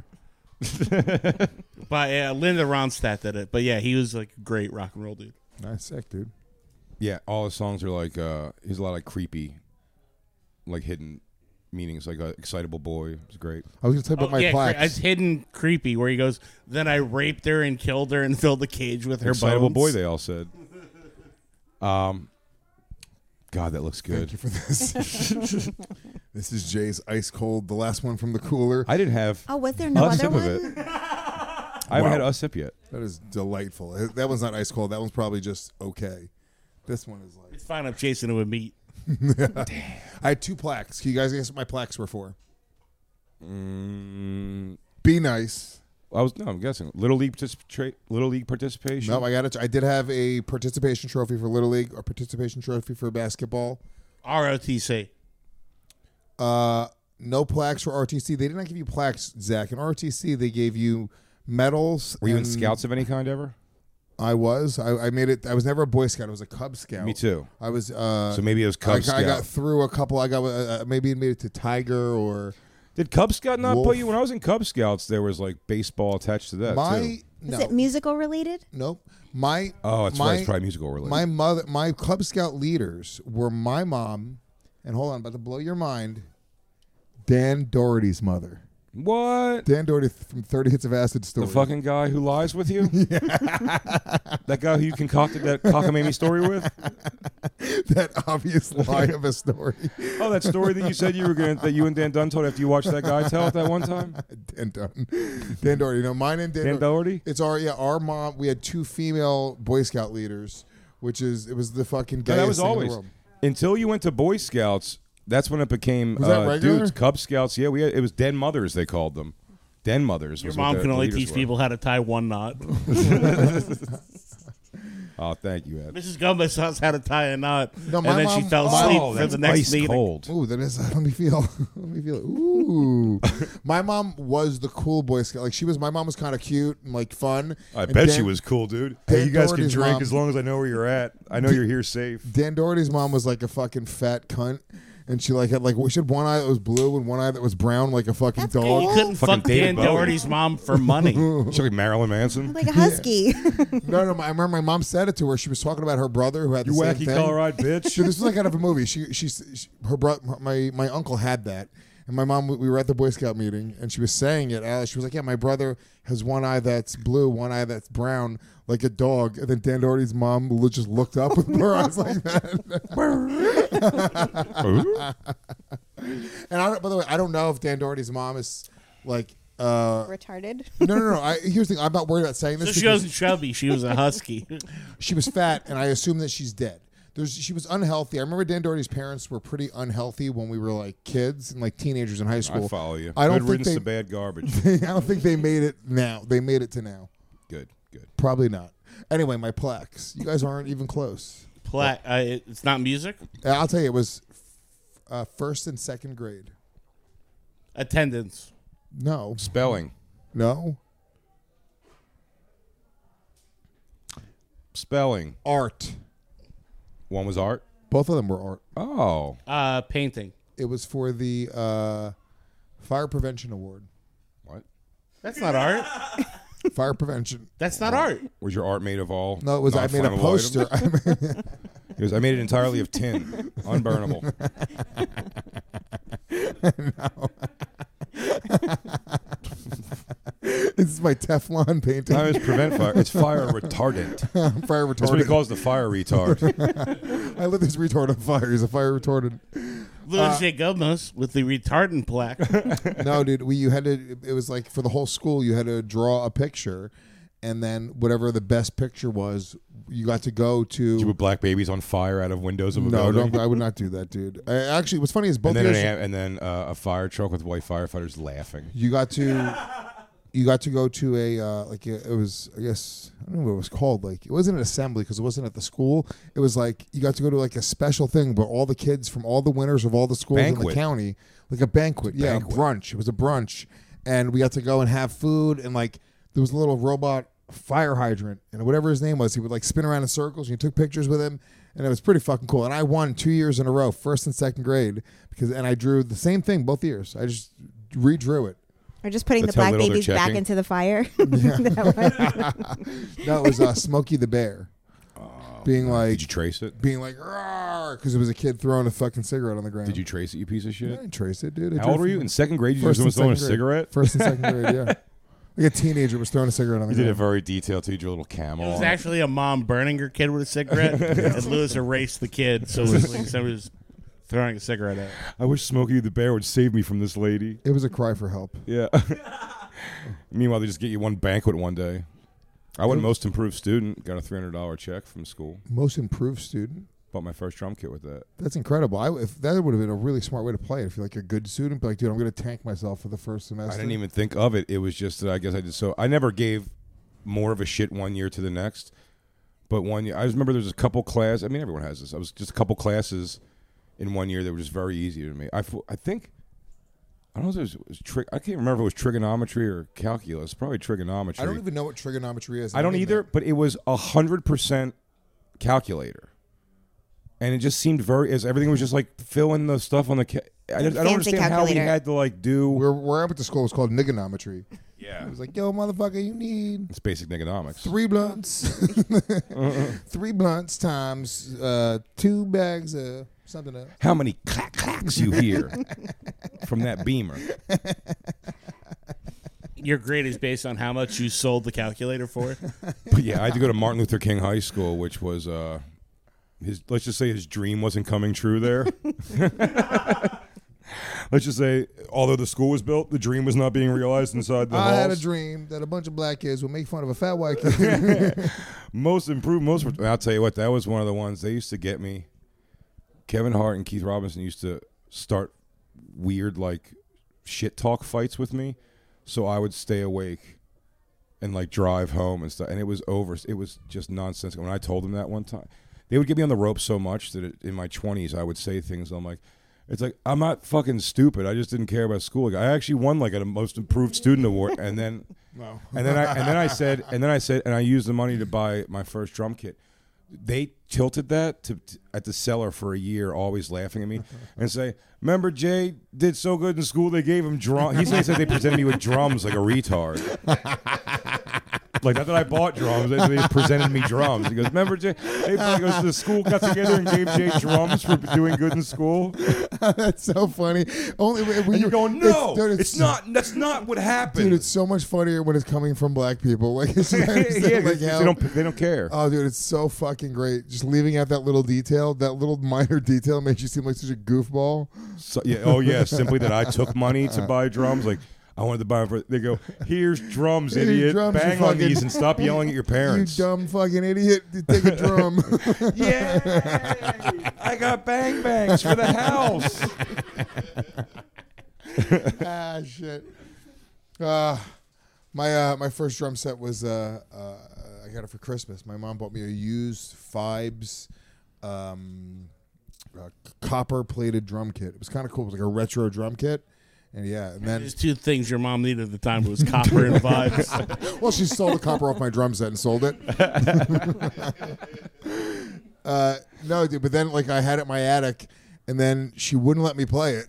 By Linda Ronstadt did it. But yeah, he was like a great rock and roll dude. Nice, sick, dude. Yeah, all his songs are like, he's a lot of creepy, like hidden meanings, like Excitable Boy. It's great. I was going to tell you about my plaques. It's hidden creepy, where he goes, then I raped her and killed her and filled the cage with her Excitable bones. Boy, they all said. God, that looks good. Thank you for this. This is Jay's Ice Cold, the last one from the cooler. I didn't have Oh, was there no a other sip one? of it. I haven't had a sip yet. That is delightful. That one's not ice cold. That one's probably just okay. This one is like... It's fine. I'm chasing it with meat. I had 2 plaques. Can you guys guess what my plaques were for? Be nice. I'm guessing Little League participation. No, I got it. I did have a participation trophy for Little League, or participation trophy for basketball. ROTC. No plaques for RTC. They did not give you plaques, Zach. In RTC, they gave you medals. Were you in Scouts of any kind ever? I was. I made it. I was never a Boy Scout. I was a Cub Scout. Me too. I was. So maybe it was Cub Scout. I got through a couple. I got maybe made it to Tiger or. Did Cub Scout not Wolf. put you? When I was in Cub Scouts, there was like baseball attached to that too. Is it musical related? Nope. That's right. It's probably musical related. My Cub Scout leaders were my mom, and hold on, I'm about to blow your mind. Dan Doherty's mother. What? Dan Doherty from 30 Hits of Acid story. The fucking guy who lies with you? Yeah. That guy who you concocted that cockamamie story with? That obvious lie of a story. Oh, that story that you said that you and Dan Dunn told after you watched that guy tell it that one time? Dan Doherty. No, mine and Dan Doherty? It's our mom. We had 2 female Boy Scout leaders, it was the fucking gayest that was thing in the always world. until you went to Boy Scouts. That's when it became Was that regular? dudes, Cub Scouts. Yeah, it was den mothers, they called them. Den mothers. Your was mom what can the only leaders teach were. people how to tie one knot. Oh, thank you, Ed. Mrs. Gomez knows how to tie a knot, No, and my then mom- she fell my- asleep Oh, for that's the next ice meeting. cold. Ooh, that is. Let me feel. Ooh. My mom was the cool Boy Scout. Like my mom was kind of cute and like fun. I And bet Dan- she was cool, dude. Dan Hey, you guys can Doherty's drink mom- as long as I know where you're at. I know you're here safe. Dan Doherty's mom was like a fucking fat cunt. And she had one eye that was blue and one eye that was brown, like a fucking dog. You couldn't Fucking fuck David Dan Bowie. Doherty's mom for money. She's like Marilyn Manson. Like a husky. No, I remember my mom said it to her. She was talking about her brother who had You the same wacky thing. Colorado bitch. So this was like out of a movie. Her brother, my uncle had that, and my mom. We were at the Boy Scout meeting, and she was saying it. Alice, she was like, "Yeah, my brother has one eye that's blue, one eye that's brown, like a dog." And then Dan Doherty's mom just looked up with her eyes like that. And by the way, I don't know if Dan Doherty's mom is like Retarded. No. Here's the thing. I'm not worried about saying this. So she because wasn't chubby. She was a husky. she was fat, and I assume that she's dead. She was unhealthy. I remember Dan Doherty's parents were pretty unhealthy when we were like kids and like teenagers in high school. I follow you. I don't Good think riddance they, to bad garbage. I don't think they made it now. They made it to now. Good. Probably not. Anyway, my plaques. You guys aren't even close. It's not music. I'll tell you, it was first and second grade? Attendance. No. Spelling. No. Spelling. Art. One was art. Both of them were art. Oh. Painting. It was for the Fire Prevention Award. What? That's not art. Fire prevention. That's not art. Was your art made of all? No, it was. I made a non-flammable poster. items? It was. I made it entirely of tin, unburnable. No. This is my Teflon painting. No, it's prevent fire. It's fire retardant. Fire retardant. That's what he calls the fire retard. I lit this retard on fire. He's a fire retardant. Louis J. Gomez with the retardant plaque. No, dude. You had to. It was like for the whole school. You had to draw a picture, and then whatever the best picture was, you got to go to. Did you put black babies on fire out of windows of a No, building? don't, I would not do that, dude. Actually, what's funny is both and then, years, a fire truck with white firefighters laughing. you got to go to a it was, I guess, I don't know what it was called. Like, it wasn't an assembly because it wasn't at the school. It was like you got to go to like a special thing where all the kids from all the winners of all the schools in the county, like a banquet, a brunch. It was a brunch, and we got to go and have food, and like there was a little robot fire hydrant, and whatever his name was, he would like spin around in circles, and you took pictures with him, and it was pretty fucking cool. And I won 2 years in a row, first and second grade, and I drew the same thing both years. I just redrew it. Or just putting That's the how black little they're babies back checking. into the fire. No, it was Smokey the Bear. Being like, did you trace it? Being like, because it was a kid throwing a fucking cigarette on the ground. Did you trace it, you piece of shit? I didn't trace it, dude. How old were you? In second grade, you were throwing a cigarette? First and second grade, yeah. Like a teenager was throwing a cigarette on the You did ground. it very detailed too. You drew a little camel. It was on actually a mom burning her kid with a cigarette, and Lewis erased the kid, so it was like somebody was throwing a cigarette at. I wish Smokey the Bear would save me from this lady. It was a cry for help. Yeah. Meanwhile, they just get you one banquet one day. I won most improved student. Got a $300 check from school. Most improved student. Bought my first drum kit with that. That's incredible. If that would have been a really smart way to play it. If you're like a good student, be like, dude, I'm going to tank myself for the first semester. I didn't even think of it. It was just that I guess I did so. I never gave more of a shit one year to the next. But one year, I just remember there was a couple classes. I mean, everyone has this. I was just a couple classes in 1 year that were just very easy to me. I think, I don't know if it was I can't remember if it was trigonometry or calculus. Probably trigonometry. I don't even know what trigonometry is. I don't either, but it was 100% calculator. And it just seemed as everything was just like filling the stuff on the. I don't understand how we had to like do. Where I went to school was called nigonometry. Yeah. It was like, yo, motherfucker, you need. It's basic nigonomics. 3 blunts. 3 blunts times 2 bags of something else. How many clacks you hear from that Beamer? Your grade is based on how much you sold the calculator for. But yeah, I had to go to Martin Luther King High School, which was let's just say his dream wasn't coming true there. Let's just say, although the school was built, the dream was not being realized inside the halls. I had a dream that a bunch of black kids would make fun of a fat white kid. Most improved, I'll tell you what, that was one of the ones they used to get me. Kevin Hart and Keith Robinson used to start weird, like, shit talk fights with me, so I would stay awake and, like, drive home and stuff, and it was over. It was just nonsense. When I told them that one time, they would get me on the ropes so much that in my 20s I would say things, I'm like, it's like, I'm not fucking stupid. I just didn't care about school. Like, I actually won like a most improved student award, and then, no. and then I said, and I used the money to buy my first drum kit. They tilted that to at the cellar for a year, always laughing at me and say, "Remember, Jay did so good in school. They gave him drums." He said they presented me with drums like a retard. Like, not that I bought drums, they presented me drums. He goes, "Remember, Jay?" He goes, the school got together and gave Jay drums for doing good in school. That's so funny. Only when you're going, no, it's not. That's not what happened. Dude, it's so much funnier when it's coming from black people. Like, it's yeah, like they don't care. Oh, dude, it's so fucking great. Just leaving out that little detail, that little minor detail makes you seem like such a goofball. So, yeah, oh yeah, simply that I took money to buy drums, like. I wanted to buy them. They go, here's drums, idiot. Drums, bang on these and stop yelling at your parents. You dumb fucking idiot. Take a drum. Yeah, I got bang bangs for the house. Shit. My first drum set was I got it for Christmas. My mom bought me a used Fibes copper-plated drum kit. It was kind of cool. It was like a retro drum kit. And and then there's two things your mom needed at the time. It was copper and vibes. Well, she stole the copper off my drum set and sold it. No, dude, but then like I had it in my attic, and then she wouldn't let me play it.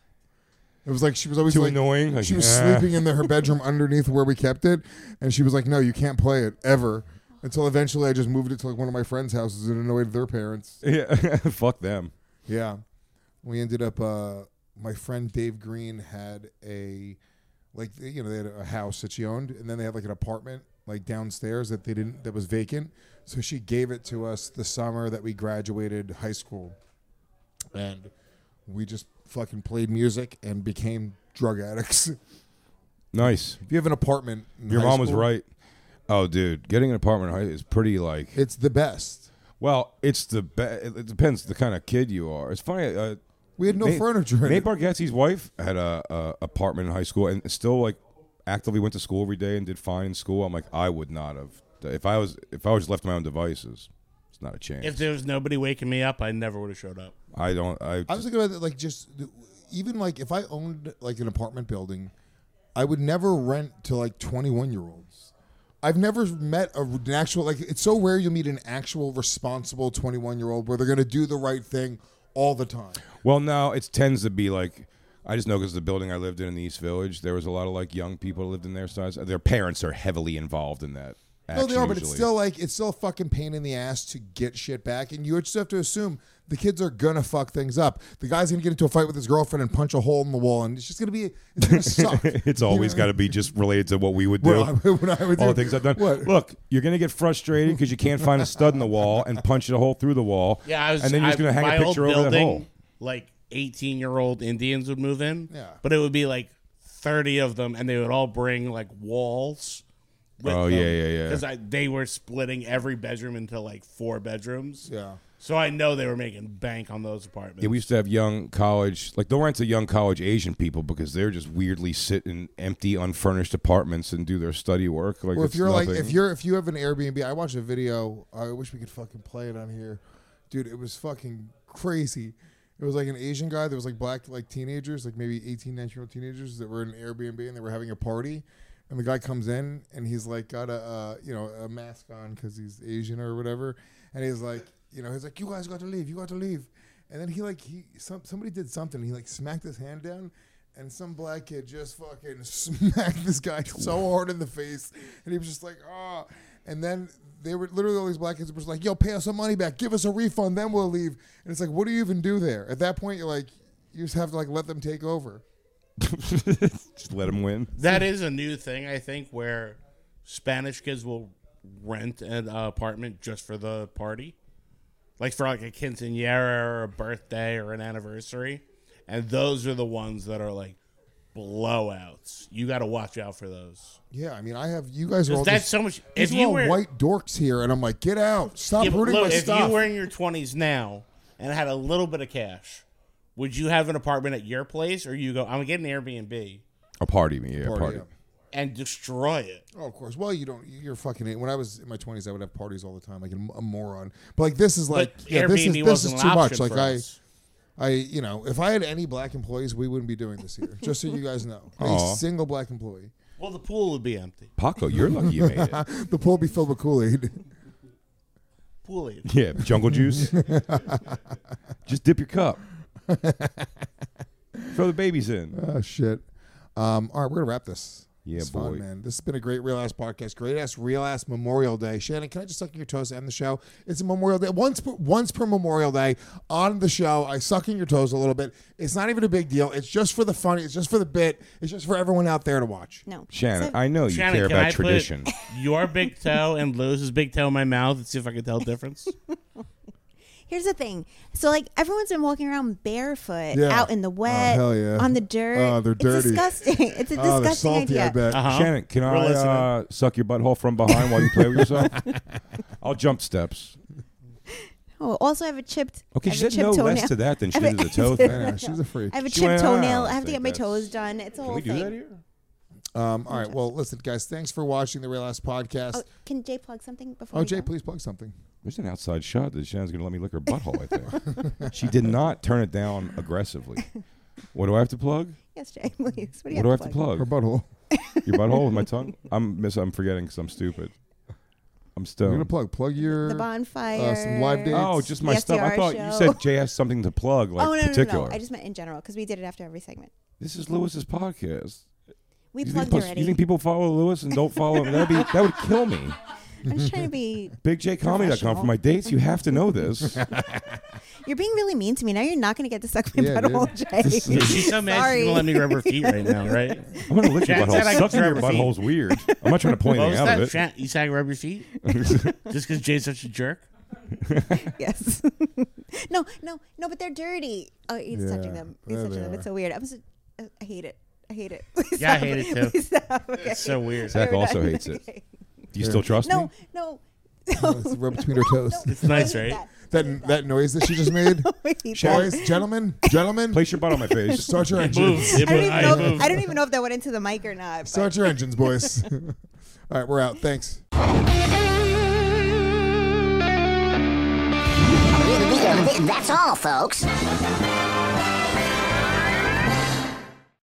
It was like she was always Too like, annoying. Like, she was sleeping in her bedroom underneath where we kept it, and she was like, "No, you can't play it ever." Until eventually, I just moved it to like one of my friends' houses and annoyed their parents. Yeah, fuck them. Yeah, we ended up. My friend Dave Green had they had a house that she owned, and then they had like an apartment like downstairs that was vacant. So she gave it to us the summer that we graduated high school, and we just fucking played music and became drug addicts. Nice. If you have an apartment, in your high mom was school, right. Oh, dude, getting an apartment is pretty like. It's the best. Well, it's the best. It depends the kind of kid you are. It's funny. We had no furniture in Nate it. Bargatze's wife had a apartment in high school and still like actively went to school every day and did fine in school. I'm like, I would not have. If I was left to my own devices, it's not a chance. If there was nobody waking me up, I never would have showed up. I was thinking about it, like just even like if I owned like an apartment building, I would never rent to like 21-year-olds. I've never met an actual like. It's so rare you meet an actual responsible 21-year-old where they're going to do the right thing all the time. Well, now it tends to be like, I just know because the building I lived in the East Village, there was a lot of like young people who lived in their size. Their parents are heavily involved in that. No, they are, but it's still a fucking pain in the ass to get shit back, and you just have to assume the kids are gonna fuck things up. The guy's gonna get into a fight with his girlfriend and punch a hole in the wall, and it's just gonna suck. It's always got to be just related to what we would do. What I would do. All the things I've done. What? Look, you're gonna get frustrated because you can't find a stud in the wall and punch a hole through the wall. Yeah, and then you're just gonna hang my a picture old over that building, hole. Like 18-year-old Indians would move in. Yeah. But it would be like 30 of them, and they would all bring like walls. Oh, yeah. Because they were splitting every bedroom into like 4 bedrooms. Yeah. So I know they were making bank on those apartments. Yeah, we used to have young college, like they'll rent to young college Asian people because they're just weirdly sit in empty, unfurnished apartments and do their study work. Like, Or if it's you're nothing. like if you have an Airbnb, I watched a video. I wish we could fucking play it on here, dude. It was fucking crazy. It was like an Asian guy that was like black, like teenagers, like maybe 18, 19-year-old teenagers that were in an Airbnb and they were having a party. And the guy comes in and he's like got a mask on because he's Asian or whatever. And he's like, he's like, you guys got to leave. You got to leave. And then somebody did something. He like smacked his hand down. And some black kid just fucking smacked this guy so hard in the face. And he was just like, oh. And then they were literally all these black kids were just like, yo, pay us some money back. Give us a refund. Then we'll leave. And it's like, what do you even do there? At that point, you're like, you just have to like let them take over. Just let them win. That is a new thing, I think, where Spanish kids will rent an apartment just for the party. Like for like a quinceañera or a birthday or an anniversary. And those are the ones that are like blowouts. You got to watch out for those. Yeah, I mean, you guys are all that's just, so much. If you were white dorks here, and I'm like, get out, stop hurting my stuff. If you were in your 20s now and had a little bit of cash, would you have an apartment at your place, or you go, I'm getting an Airbnb? A party. Yeah. And destroy it. Oh, of course. Well, you're fucking. When I was in my 20s, I would have parties all the time, like a moron. But like this is like, this is too much. Like if I had any black employees, we wouldn't be doing this here. Just so you guys know, a single black employee. Well, the pool would be empty. Paco, you're lucky you made it. The pool would be filled with Kool-Aid. Kool-Aid. Yeah, jungle juice. Just dip your cup. Throw the babies in. Oh shit! All right, we're gonna wrap this. Yeah, it's boy. Fun, man. This has been a great Real Ass podcast. Great ass Real Ass Memorial Day. Shannon, can I just suck in your toes to end the show? It's a Memorial Day. Once per Memorial Day on the show, I suck in your toes a little bit. It's not even a big deal. It's just for the funny. It's just for the bit. It's just for everyone out there to watch. No, Shannon, I know you care can about I tradition. Put your big toe and Lewis's big toe in my mouth and see if I can tell the difference. Here's the thing. So, like, everyone's been walking around barefoot out in the wet, hell yeah. on the dirt. Oh, they're dirty. It's disgusting. It's a disgusting they're salty, idea. I bet. Shannon, can I suck your butthole from behind while you play with yourself? I'll jump steps. Oh, also I have a chipped. Okay, I she have a said no chipped less toenail. to that than she I have did a- to the toe thing. Yeah, she's a freak. I have a She chipped went, toenail. "Oh, I have to think get my that's- toes done. It's a Can whole we do thing. that here? All right. Well, listen, guys. Thanks for watching the Real Ass podcast. Oh, can Jay plug something before? Oh, we Jay, go? please plug something. There's an outside shot that Shannon's going to let me lick her butthole, I think. She did not turn it down aggressively. What do I have to plug? Yes, Jay, please. What do you What do I have to plug? Her butthole. Your butthole with my tongue? I'm forgetting because I'm stupid. I'm You're stoned. gonna plug your The bonfire. some live dates. Oh, just my The stuff. I SDR thought you show. said Jay has something to plug, like oh, no, particular. No. I just meant in general because we did it after every segment. This is Lewis's podcast. We You plugged think, already. you think people follow Lewis and don't follow him? That would kill me. I'm just trying to be. BigJComedy.com for my dates. You have to know this. You're being really mean to me. Now you're not going to get to suck my Yeah, butthole, Jay. She's so mad she's gonna let me rub her feet right now, right? I'm gonna lick your Shan butthole. said I could Sucking your rub her feet. butthole's weird. I'm not trying to point What anything was out that? of it. Shan, you saying rub your feet? Just because Jay's such a jerk? Yes. no, but they're dirty. Oh, he's touching them. He's there touching they them. are. It's so weird. I hate it. Please Yeah, I stop. hate it too. Please stop. Okay. It's so weird. Zach We're also done. hates it. Okay. Do you still trust me? No. Let's rub between her toes. It's nice, right? That noise that she just made. Boys, gentlemen, Place your butt on my face. start your It engines. moves. It moves. I don't even know if that went into the mic or not. but- Start your engines, boys. All right, we're out. Thanks. That's all, folks.